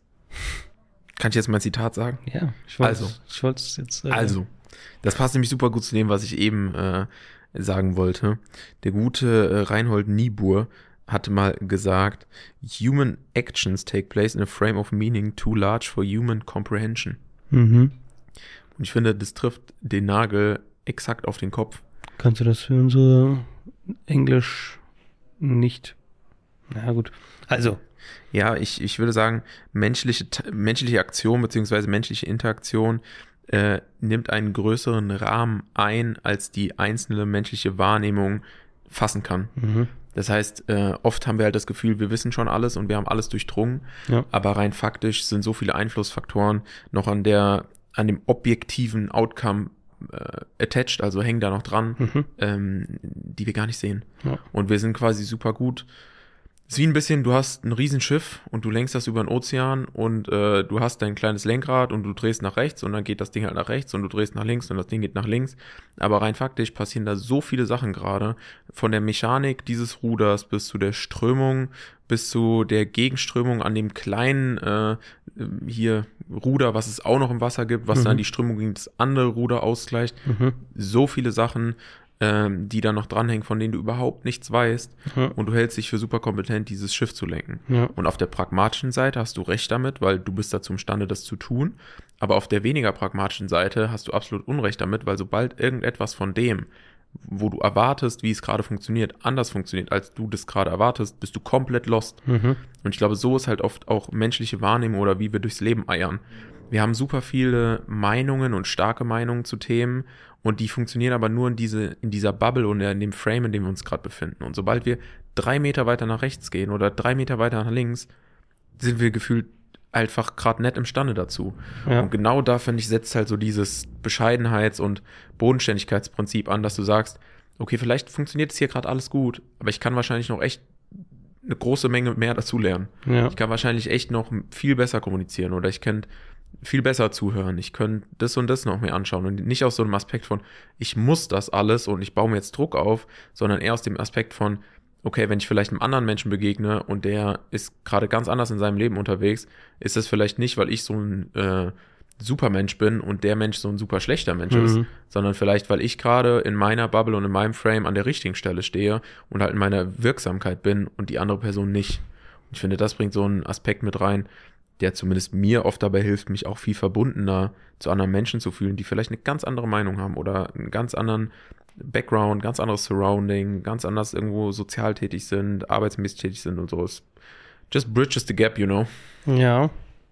Speaker 2: Kann ich jetzt mein Zitat sagen?
Speaker 1: Ja, ich wollte
Speaker 2: Also.
Speaker 1: ich wollte es jetzt. Äh,
Speaker 2: Also, das passt nämlich super gut zu dem, was ich eben äh, sagen wollte. Der gute äh, Reinhold Niebuhr hatte mal gesagt, human actions take place in a frame of meaning too large for human comprehension.
Speaker 1: Mhm.
Speaker 2: Und ich finde, das trifft den Nagel exakt auf den Kopf.
Speaker 1: Kannst du das für unsere Englisch nicht? Na gut. Also,
Speaker 2: Ja, ich, ich würde sagen, menschliche, menschliche Aktion bzw. menschliche Interaktion äh, nimmt einen größeren Rahmen ein, als die einzelne menschliche Wahrnehmung fassen kann.
Speaker 1: mhm.
Speaker 2: Das heißt, äh, oft haben wir halt das Gefühl, wir wissen schon alles und wir haben alles durchdrungen,
Speaker 1: Ja.
Speaker 2: aber rein faktisch sind so viele Einflussfaktoren noch an der, an dem objektiven Outcome äh, attached, also hängen da noch dran,
Speaker 1: Mhm.
Speaker 2: ähm, die wir gar nicht sehen.
Speaker 1: Ja.
Speaker 2: Und wir sind quasi super gut. Es ist wie ein bisschen, du hast ein Riesenschiff und du lenkst das über den Ozean und äh, du hast dein kleines Lenkrad und du drehst nach rechts und dann geht das Ding halt nach rechts und du drehst nach links und das Ding geht nach links. Aber rein faktisch passieren da so viele Sachen gerade. Von der Mechanik dieses Ruders bis zu der Strömung, bis zu der Gegenströmung an dem kleinen äh, hier Ruder, was es auch noch im Wasser gibt, was
Speaker 1: Mhm.
Speaker 2: dann die Strömung gegen das andere Ruder ausgleicht.
Speaker 1: Mhm.
Speaker 2: So viele Sachen, ähm, die da noch dranhängen, von denen du überhaupt nichts weißt.
Speaker 1: Ja.
Speaker 2: Und du hältst dich für super kompetent, dieses Schiff zu lenken.
Speaker 1: Ja.
Speaker 2: Und auf der pragmatischen Seite hast du recht damit, weil du bist dazu imstande, das zu tun. Aber auf der weniger pragmatischen Seite hast du absolut Unrecht damit, weil sobald irgendetwas von dem, wo du erwartest, wie es gerade funktioniert, anders funktioniert, als du das gerade erwartest, bist du komplett lost.
Speaker 1: Mhm.
Speaker 2: Und ich glaube, so ist halt oft auch menschliche Wahrnehmung oder wie wir durchs Leben eiern. Wir haben super viele Meinungen und starke Meinungen zu Themen und die funktionieren aber nur in, diese, in dieser Bubble und in dem Frame, in dem wir uns gerade befinden. Und sobald wir drei Meter weiter nach rechts gehen oder drei Meter weiter nach links, sind wir gefühlt einfach gerade nett imstande dazu.
Speaker 1: Ja.
Speaker 2: Und genau da, finde ich, setzt halt so dieses Bescheidenheits- und Bodenständigkeitsprinzip an, dass du sagst, okay, vielleicht funktioniert es hier gerade alles gut, aber ich kann wahrscheinlich noch echt eine große Menge mehr dazulernen.
Speaker 1: Ja.
Speaker 2: Ich kann wahrscheinlich echt noch viel besser kommunizieren oder ich könnte viel besser zuhören. Ich könnte das und das noch mehr anschauen und nicht aus so einem Aspekt von, ich muss das alles und ich baue mir jetzt Druck auf, sondern eher aus dem Aspekt von, okay, wenn ich vielleicht einem anderen Menschen begegne und der ist gerade ganz anders in seinem Leben unterwegs, ist das vielleicht nicht, weil ich so ein äh, Supermensch bin und der Mensch so ein super schlechter Mensch
Speaker 1: Mhm.
Speaker 2: ist, sondern vielleicht, weil ich gerade in meiner Bubble und in meinem Frame an der richtigen Stelle stehe und halt in meiner Wirksamkeit bin und die andere Person nicht. Und ich finde, das bringt so einen Aspekt mit rein, der zumindest mir oft dabei hilft, mich auch viel verbundener zu anderen Menschen zu fühlen, die vielleicht eine ganz andere Meinung haben oder einen ganz anderen Background, ganz anderes Surrounding, ganz anders irgendwo sozial tätig sind, arbeitsmäßig tätig sind und so. Es just bridges the gap, you know.
Speaker 1: Ja.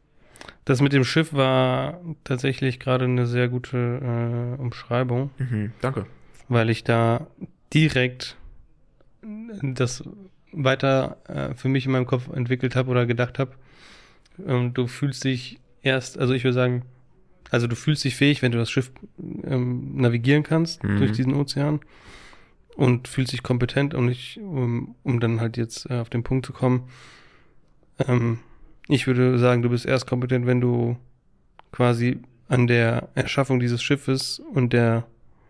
Speaker 1: Das mit dem Schiff war tatsächlich gerade eine sehr gute äh, Umschreibung,
Speaker 2: Mhm, danke.
Speaker 1: weil ich da direkt das weiter äh, für mich in meinem Kopf entwickelt habe oder gedacht habe. Ähm, du fühlst dich erst, also ich würde sagen, also du fühlst dich fähig, wenn du das Schiff ähm, navigieren kannst
Speaker 2: Mhm.
Speaker 1: durch diesen Ozean und fühlst dich kompetent, um, nicht, um, um dann halt jetzt äh, auf den Punkt zu kommen. Ähm, ich würde sagen, du bist erst kompetent, wenn du quasi an der Erschaffung dieses Schiffes und der,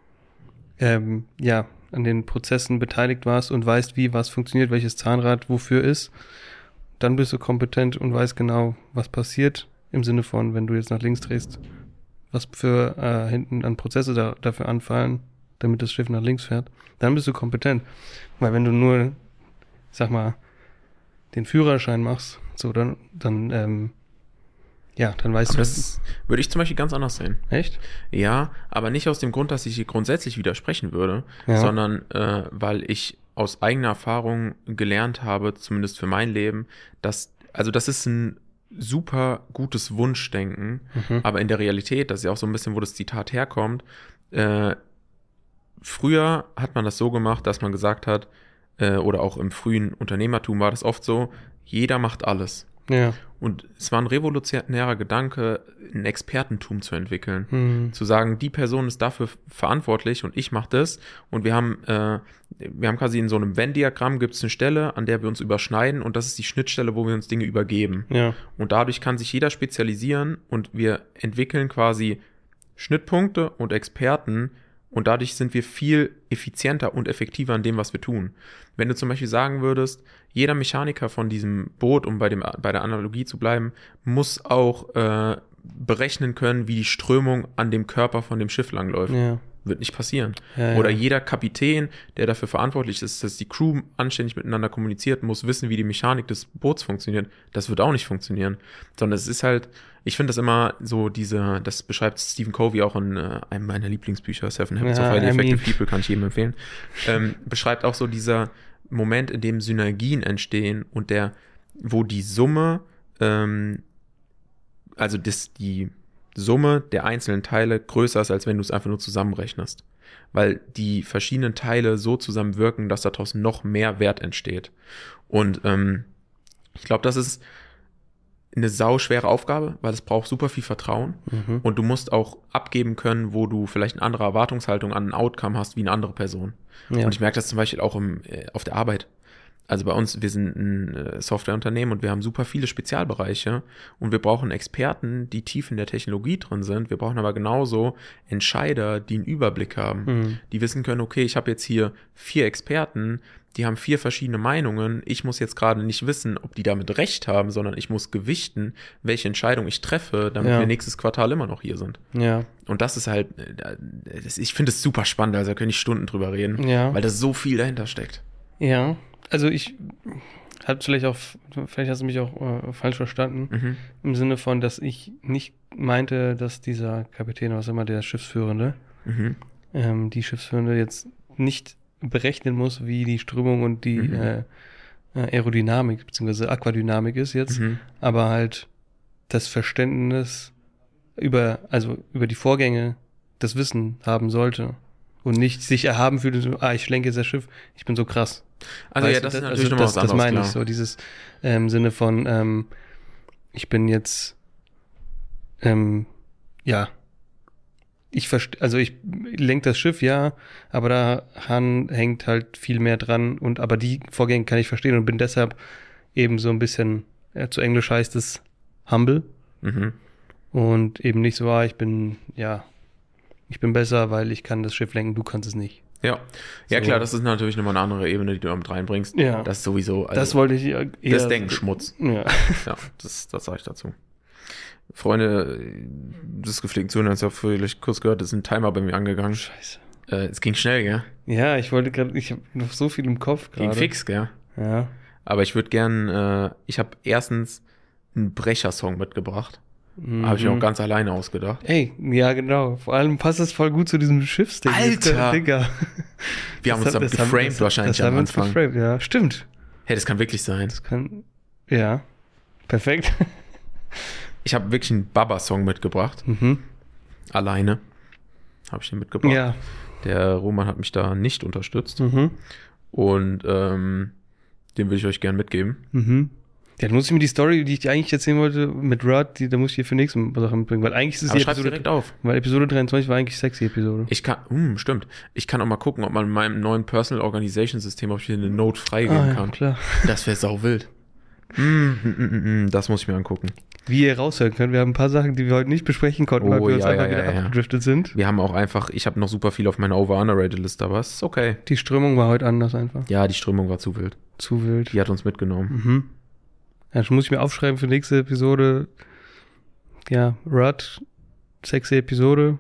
Speaker 1: ähm, ja, an den Prozessen beteiligt warst und weißt, wie was funktioniert, welches Zahnrad wofür ist. Dann bist du kompetent und weißt genau, was passiert, im Sinne von, wenn du jetzt nach links drehst, was für äh, hinten an Prozesse da, dafür anfallen, damit das Schiff nach links fährt. Dann bist du kompetent. Weil wenn du nur, sag mal, den Führerschein machst, so, dann, dann, ähm, ja, dann weißt
Speaker 2: Aber
Speaker 1: du.
Speaker 2: das würde ich zum Beispiel ganz anders sehen.
Speaker 1: Echt?
Speaker 2: Ja, aber nicht aus dem Grund, dass ich hier grundsätzlich widersprechen würde,
Speaker 1: Ja.
Speaker 2: sondern äh, weil ich aus eigener Erfahrung gelernt habe, zumindest für mein Leben, dass, also das ist ein super gutes Wunschdenken,
Speaker 1: Mhm.
Speaker 2: aber in der Realität, das ist ja auch so ein bisschen, wo das Zitat herkommt, äh, früher hat man das so gemacht, dass man gesagt hat, äh, oder auch im frühen Unternehmertum war das oft so, jeder macht alles.
Speaker 1: Ja.
Speaker 2: Und es war ein revolutionärer Gedanke, ein Expertentum zu entwickeln.
Speaker 1: Hm.
Speaker 2: Zu sagen, die Person ist dafür verantwortlich und ich mache das. Und wir haben, äh, wir haben quasi in so einem Venn-Diagramm gibt es eine Stelle, an der wir uns überschneiden und das ist die Schnittstelle, wo wir uns Dinge übergeben.
Speaker 1: Ja.
Speaker 2: Und dadurch kann sich jeder spezialisieren und wir entwickeln quasi Schnittpunkte und Experten und dadurch sind wir viel effizienter und effektiver in dem, was wir tun. Wenn du zum Beispiel sagen würdest, jeder Mechaniker von diesem Boot, um bei, dem, bei der Analogie zu bleiben, muss auch äh, berechnen können, wie die Strömung an dem Körper von dem Schiff langläuft.
Speaker 1: Ja.
Speaker 2: Wird nicht passieren.
Speaker 1: Ja,
Speaker 2: Oder
Speaker 1: ja.
Speaker 2: jeder Kapitän, der dafür verantwortlich ist, dass die Crew anständig miteinander kommuniziert, muss wissen, wie die Mechanik des Boots funktioniert. Das wird auch nicht funktionieren. Sondern es ist halt, ich finde das immer so diese, das beschreibt Stephen Covey auch in äh, einem meiner Lieblingsbücher, Seven Habits
Speaker 1: Ja,
Speaker 2: of Highly
Speaker 1: I
Speaker 2: Effective
Speaker 1: mean.
Speaker 2: People, kann ich jedem empfehlen, ähm, beschreibt auch so dieser Moment, in dem Synergien entstehen und der, wo die Summe, ähm, also das, die Summe der einzelnen Teile größer ist, als wenn du es einfach nur zusammenrechnest. Weil die verschiedenen Teile so zusammenwirken, dass daraus noch mehr Wert entsteht. Und ähm, ich glaube, das ist eine sauschwere Aufgabe, weil es braucht super viel Vertrauen.
Speaker 1: Mhm.
Speaker 2: Und du musst auch abgeben können, wo du vielleicht eine andere Erwartungshaltung an ein Outcome hast wie eine andere Person.
Speaker 1: Ja.
Speaker 2: Und ich merke das zum Beispiel auch im, äh, auf der Arbeit. Also bei uns, wir sind ein äh, Softwareunternehmen und wir haben super viele Spezialbereiche und wir brauchen Experten, die tief in der Technologie drin sind. Wir brauchen aber genauso Entscheider, die einen Überblick haben,
Speaker 1: Mhm.
Speaker 2: die wissen können, okay, ich habe jetzt hier vier Experten, die haben vier verschiedene Meinungen. Ich muss jetzt gerade nicht wissen, ob die damit recht haben, sondern ich muss gewichten, welche Entscheidung ich treffe, damit
Speaker 1: Ja.
Speaker 2: wir nächstes Quartal immer noch hier sind.
Speaker 1: Ja.
Speaker 2: Und das ist halt, äh, das, ich finde es super spannend, also da könnte ich Stunden drüber reden,
Speaker 1: Ja.
Speaker 2: weil da so viel dahinter steckt.
Speaker 1: Ja. Also ich habe vielleicht auch, vielleicht hast du mich auch äh, falsch verstanden,
Speaker 2: Mhm.
Speaker 1: im Sinne von, dass ich nicht meinte, dass dieser Kapitän, was immer der Schiffsführende,
Speaker 2: Mhm.
Speaker 1: ähm, die Schiffsführende jetzt nicht berechnen muss, wie die Strömung und die
Speaker 2: Mhm.
Speaker 1: äh, äh, Aerodynamik bzw. Aquadynamik ist jetzt,
Speaker 2: Mhm.
Speaker 1: aber halt das Verständnis über, also über die Vorgänge, das Wissen haben sollte und nicht sich erhaben fühlt, und so, ah, ich lenke jetzt das Schiff, ich bin so krass.
Speaker 2: Also
Speaker 1: Weißt
Speaker 2: ja,
Speaker 1: du,
Speaker 2: das ist
Speaker 1: also
Speaker 2: natürlich nochmal was
Speaker 1: das,
Speaker 2: anderes,
Speaker 1: das meine
Speaker 2: klar.
Speaker 1: ich so, dieses ähm, Sinne von, ähm, ich bin jetzt, ähm, ja, ich verstehe, also ich lenke das Schiff, ja, aber daran hängt halt viel mehr dran und aber die Vorgänge kann ich verstehen und bin deshalb eben so ein bisschen, ja, zu Englisch heißt es humble
Speaker 2: Mhm.
Speaker 1: und eben nicht so, ah, ich bin, ja, ich bin besser, weil ich kann das Schiff lenken, du kannst es nicht.
Speaker 2: Ja, ja
Speaker 1: So.
Speaker 2: klar, das ist natürlich nochmal eine andere Ebene, die du damit reinbringst.
Speaker 1: Ja.
Speaker 2: Das ist sowieso, also,
Speaker 1: das wollte ich eher.
Speaker 2: das ist Denkenschmutz.
Speaker 1: Ja.
Speaker 2: Ja, das, das sage ich dazu. Freunde des gepflegten Zuhörers, habt ihr vielleicht kurz gehört, ist ein Timer bei mir angegangen.
Speaker 1: Scheiße.
Speaker 2: Äh, es ging schnell, gell?
Speaker 1: Ja, ich wollte gerade, ich habe noch so viel im Kopf gerade.
Speaker 2: Ging fix, gell?
Speaker 1: Ja.
Speaker 2: Aber ich würde gern, äh, ich habe erstens einen Brecher-Song mitgebracht.
Speaker 1: Mhm.
Speaker 2: Habe ich mir auch ganz alleine ausgedacht.
Speaker 1: Ey, ja, genau. Vor allem passt es voll gut zu diesem Schiffsding.
Speaker 2: Alter!
Speaker 1: Digga.
Speaker 2: Wir haben
Speaker 1: Das
Speaker 2: uns damit
Speaker 1: das haben-
Speaker 2: geframed
Speaker 1: das-
Speaker 2: wahrscheinlich
Speaker 1: das
Speaker 2: am
Speaker 1: haben wir uns
Speaker 2: Anfang.
Speaker 1: geframed, ja. Stimmt.
Speaker 2: Hey, das kann wirklich sein.
Speaker 1: Das kann, ja. Perfekt.
Speaker 2: Ich habe wirklich einen Baba-Song mitgebracht.
Speaker 1: Mhm.
Speaker 2: Alleine habe ich den mitgebracht.
Speaker 1: Ja.
Speaker 2: Der Roman hat mich da nicht unterstützt.
Speaker 1: Mhm.
Speaker 2: Und ähm, den will ich euch gern mitgeben.
Speaker 1: Mhm. Ja, dann muss ich mir die Story, die ich dir eigentlich erzählen wollte, mit Rod, die, da muss ich dir für nächste Sache mitbringen, weil eigentlich ist es
Speaker 2: Aber
Speaker 1: die
Speaker 2: schreib's
Speaker 1: Episode,
Speaker 2: direkt auf.
Speaker 1: weil Episode dreiundzwanzig war eigentlich sexy Episode.
Speaker 2: Ich kann, hm, stimmt. Ich kann auch mal gucken, ob man in meinem neuen Personal Organization System, ob ich hier eine Note freigeben
Speaker 1: Ah, ja,
Speaker 2: kann.
Speaker 1: klar.
Speaker 2: Das wäre sau wild. Mm, mm, mm, mm, das muss ich mir angucken.
Speaker 1: Wie ihr raushören könnt, wir haben ein paar Sachen, die wir heute nicht besprechen konnten, weil
Speaker 2: Oh,
Speaker 1: wir uns
Speaker 2: ja,
Speaker 1: einfach
Speaker 2: ja,
Speaker 1: wieder
Speaker 2: ja, ja.
Speaker 1: abgedriftet sind.
Speaker 2: Wir haben auch einfach, ich habe noch super viel auf meiner Over-Underrated-Liste, aber es ist okay.
Speaker 1: Die Strömung war heute anders einfach.
Speaker 2: Ja, die Strömung war zu wild.
Speaker 1: Zu wild.
Speaker 2: Die hat uns mitgenommen.
Speaker 1: Mhm. Ja, das muss ich mir aufschreiben für nächste Episode. Ja, Rud, sexy Episode.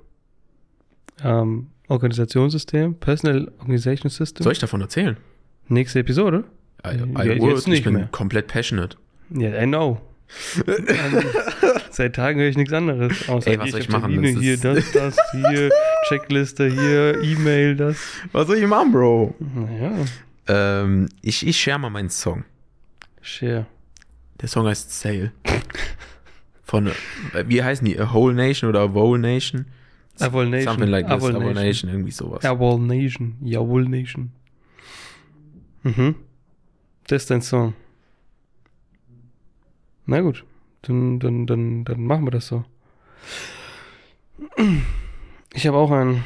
Speaker 1: Ähm, Organisationssystem, Personal Organization System.
Speaker 2: Soll ich davon erzählen?
Speaker 1: Nächste Episode?
Speaker 2: I,
Speaker 1: Ja,
Speaker 2: I
Speaker 1: jetzt
Speaker 2: would.
Speaker 1: nicht
Speaker 2: Ich bin
Speaker 1: mehr.
Speaker 2: komplett passionate.
Speaker 1: Ja, I know. Ähm, Seit Tagen höre ich nichts anderes. Außer
Speaker 2: Ey, was
Speaker 1: hier,
Speaker 2: soll ich
Speaker 1: hab
Speaker 2: machen?
Speaker 1: Termine,
Speaker 2: Das
Speaker 1: hier,
Speaker 2: ist-
Speaker 1: das, das, hier, Checkliste, hier, E-Mail, das.
Speaker 2: Was soll ich machen, Bro?
Speaker 1: Naja,
Speaker 2: Ähm, ich, ich share mal meinen Song.
Speaker 1: share.
Speaker 2: Der Song heißt Sail. Von, äh, wie heißen die? A Whole Nation oder A Whole Nation?
Speaker 1: Avol Nation.
Speaker 2: Something like this.
Speaker 1: Avol
Speaker 2: A Whole
Speaker 1: Nation.
Speaker 2: Nation, irgendwie sowas.
Speaker 1: Jawohl Nation. Jawohl Nation. Mhm. Das ist dein Song. Na gut, dann, dann, dann, dann machen wir das so. Ich habe auch einen.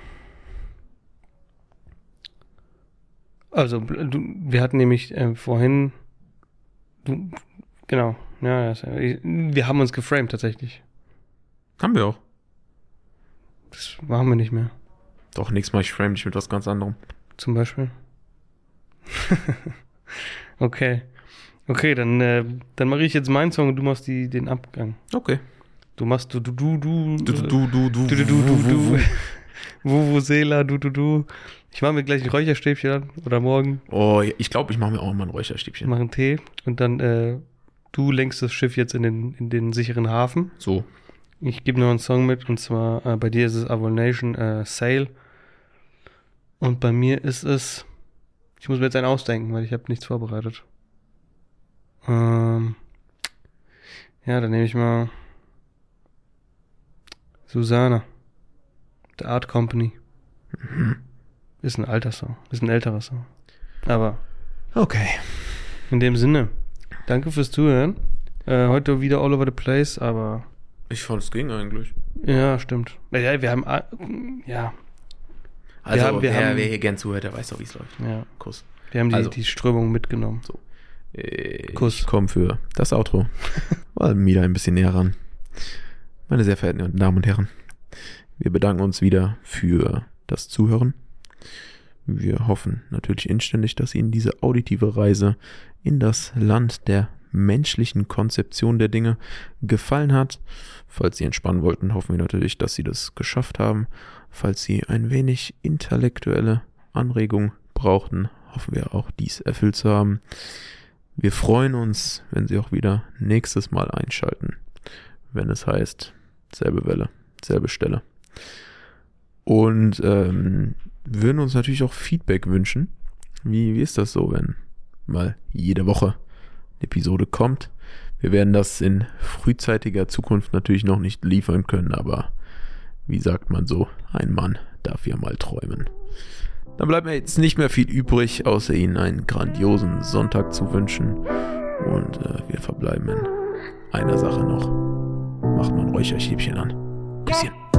Speaker 1: Also, du, wir hatten nämlich äh, vorhin. Du, genau, ja, das, wir haben uns geframed tatsächlich.
Speaker 2: Haben wir auch.
Speaker 1: Das machen wir nicht mehr.
Speaker 2: Doch, nächstes Mal ich frame dich mit was ganz anderem.
Speaker 1: Zum Beispiel. Okay. Okay, dann, äh, dann mache ich jetzt meinen Song und du machst die, den Abgang.
Speaker 2: Okay.
Speaker 1: Du machst du, du, du, du.
Speaker 2: Du, du, du, du,
Speaker 1: Du, du, du, du, du. Vuvuzela, du, du, du. Ich mache mir gleich ein Räucherstäbchen an. Oder morgen.
Speaker 2: Oh, ich glaube, ich mache mir auch mal ein
Speaker 1: Ich
Speaker 2: Räucherstäbchen.
Speaker 1: mache einen Tee. Und dann, äh, du lenkst das Schiff jetzt in den, in den sicheren Hafen.
Speaker 2: So.
Speaker 1: Ich gebe noch einen Song mit. Und zwar, äh, bei dir ist es Avon Nation, äh, Sail. Und bei mir ist es... Ich muss mir jetzt einen ausdenken, weil ich habe nichts vorbereitet. Ähm, ja, dann nehme ich mal Susanna. The Art Company.
Speaker 2: Mhm.
Speaker 1: Ist ein alter Song. Ist ein älterer Song. Aber
Speaker 2: Okay.
Speaker 1: in dem Sinne, danke fürs Zuhören. Äh, heute wieder all over the place, aber
Speaker 2: Ich fand, es ging eigentlich.
Speaker 1: ja, stimmt. Ja, wir haben, a- ja,
Speaker 2: Also,
Speaker 1: haben- wir
Speaker 2: wer,
Speaker 1: haben-
Speaker 2: wer hier gern zuhört, der weiß doch, wie es läuft.
Speaker 1: ja.
Speaker 2: Kuss.
Speaker 1: Wir haben die,
Speaker 2: Also.
Speaker 1: die Strömung mitgenommen.
Speaker 2: Äh,
Speaker 1: Kuss.
Speaker 2: Ich komme für das Outro. Mal wieder ein bisschen näher ran. Meine sehr verehrten Damen und Herren, wir bedanken uns wieder für das Zuhören. Wir hoffen natürlich inständig, dass Ihnen diese auditive Reise in das Land der menschlichen Konzeption der Dinge gefallen hat. Falls Sie entspannen wollten, hoffen wir natürlich, dass Sie das geschafft haben. Falls Sie ein wenig intellektuelle Anregung brauchten, hoffen wir auch, dies erfüllt zu haben. Wir freuen uns, wenn Sie auch wieder nächstes Mal einschalten, wenn es heißt, selbe Welle, selbe Stelle. Und ähm, würden uns natürlich auch Feedback wünschen. Wie, wie ist das so, wenn mal jede Woche eine Episode kommt? Wir werden das in frühzeitiger Zukunft natürlich noch nicht liefern können, aber wie sagt man so, ein Mann darf ja mal träumen. Dann bleibt mir jetzt nicht mehr viel übrig, außer Ihnen einen grandiosen Sonntag zu wünschen. Und äh, wir verbleiben in einer Sache noch. Macht mal ein Räucherstäbchen an. Küsschen.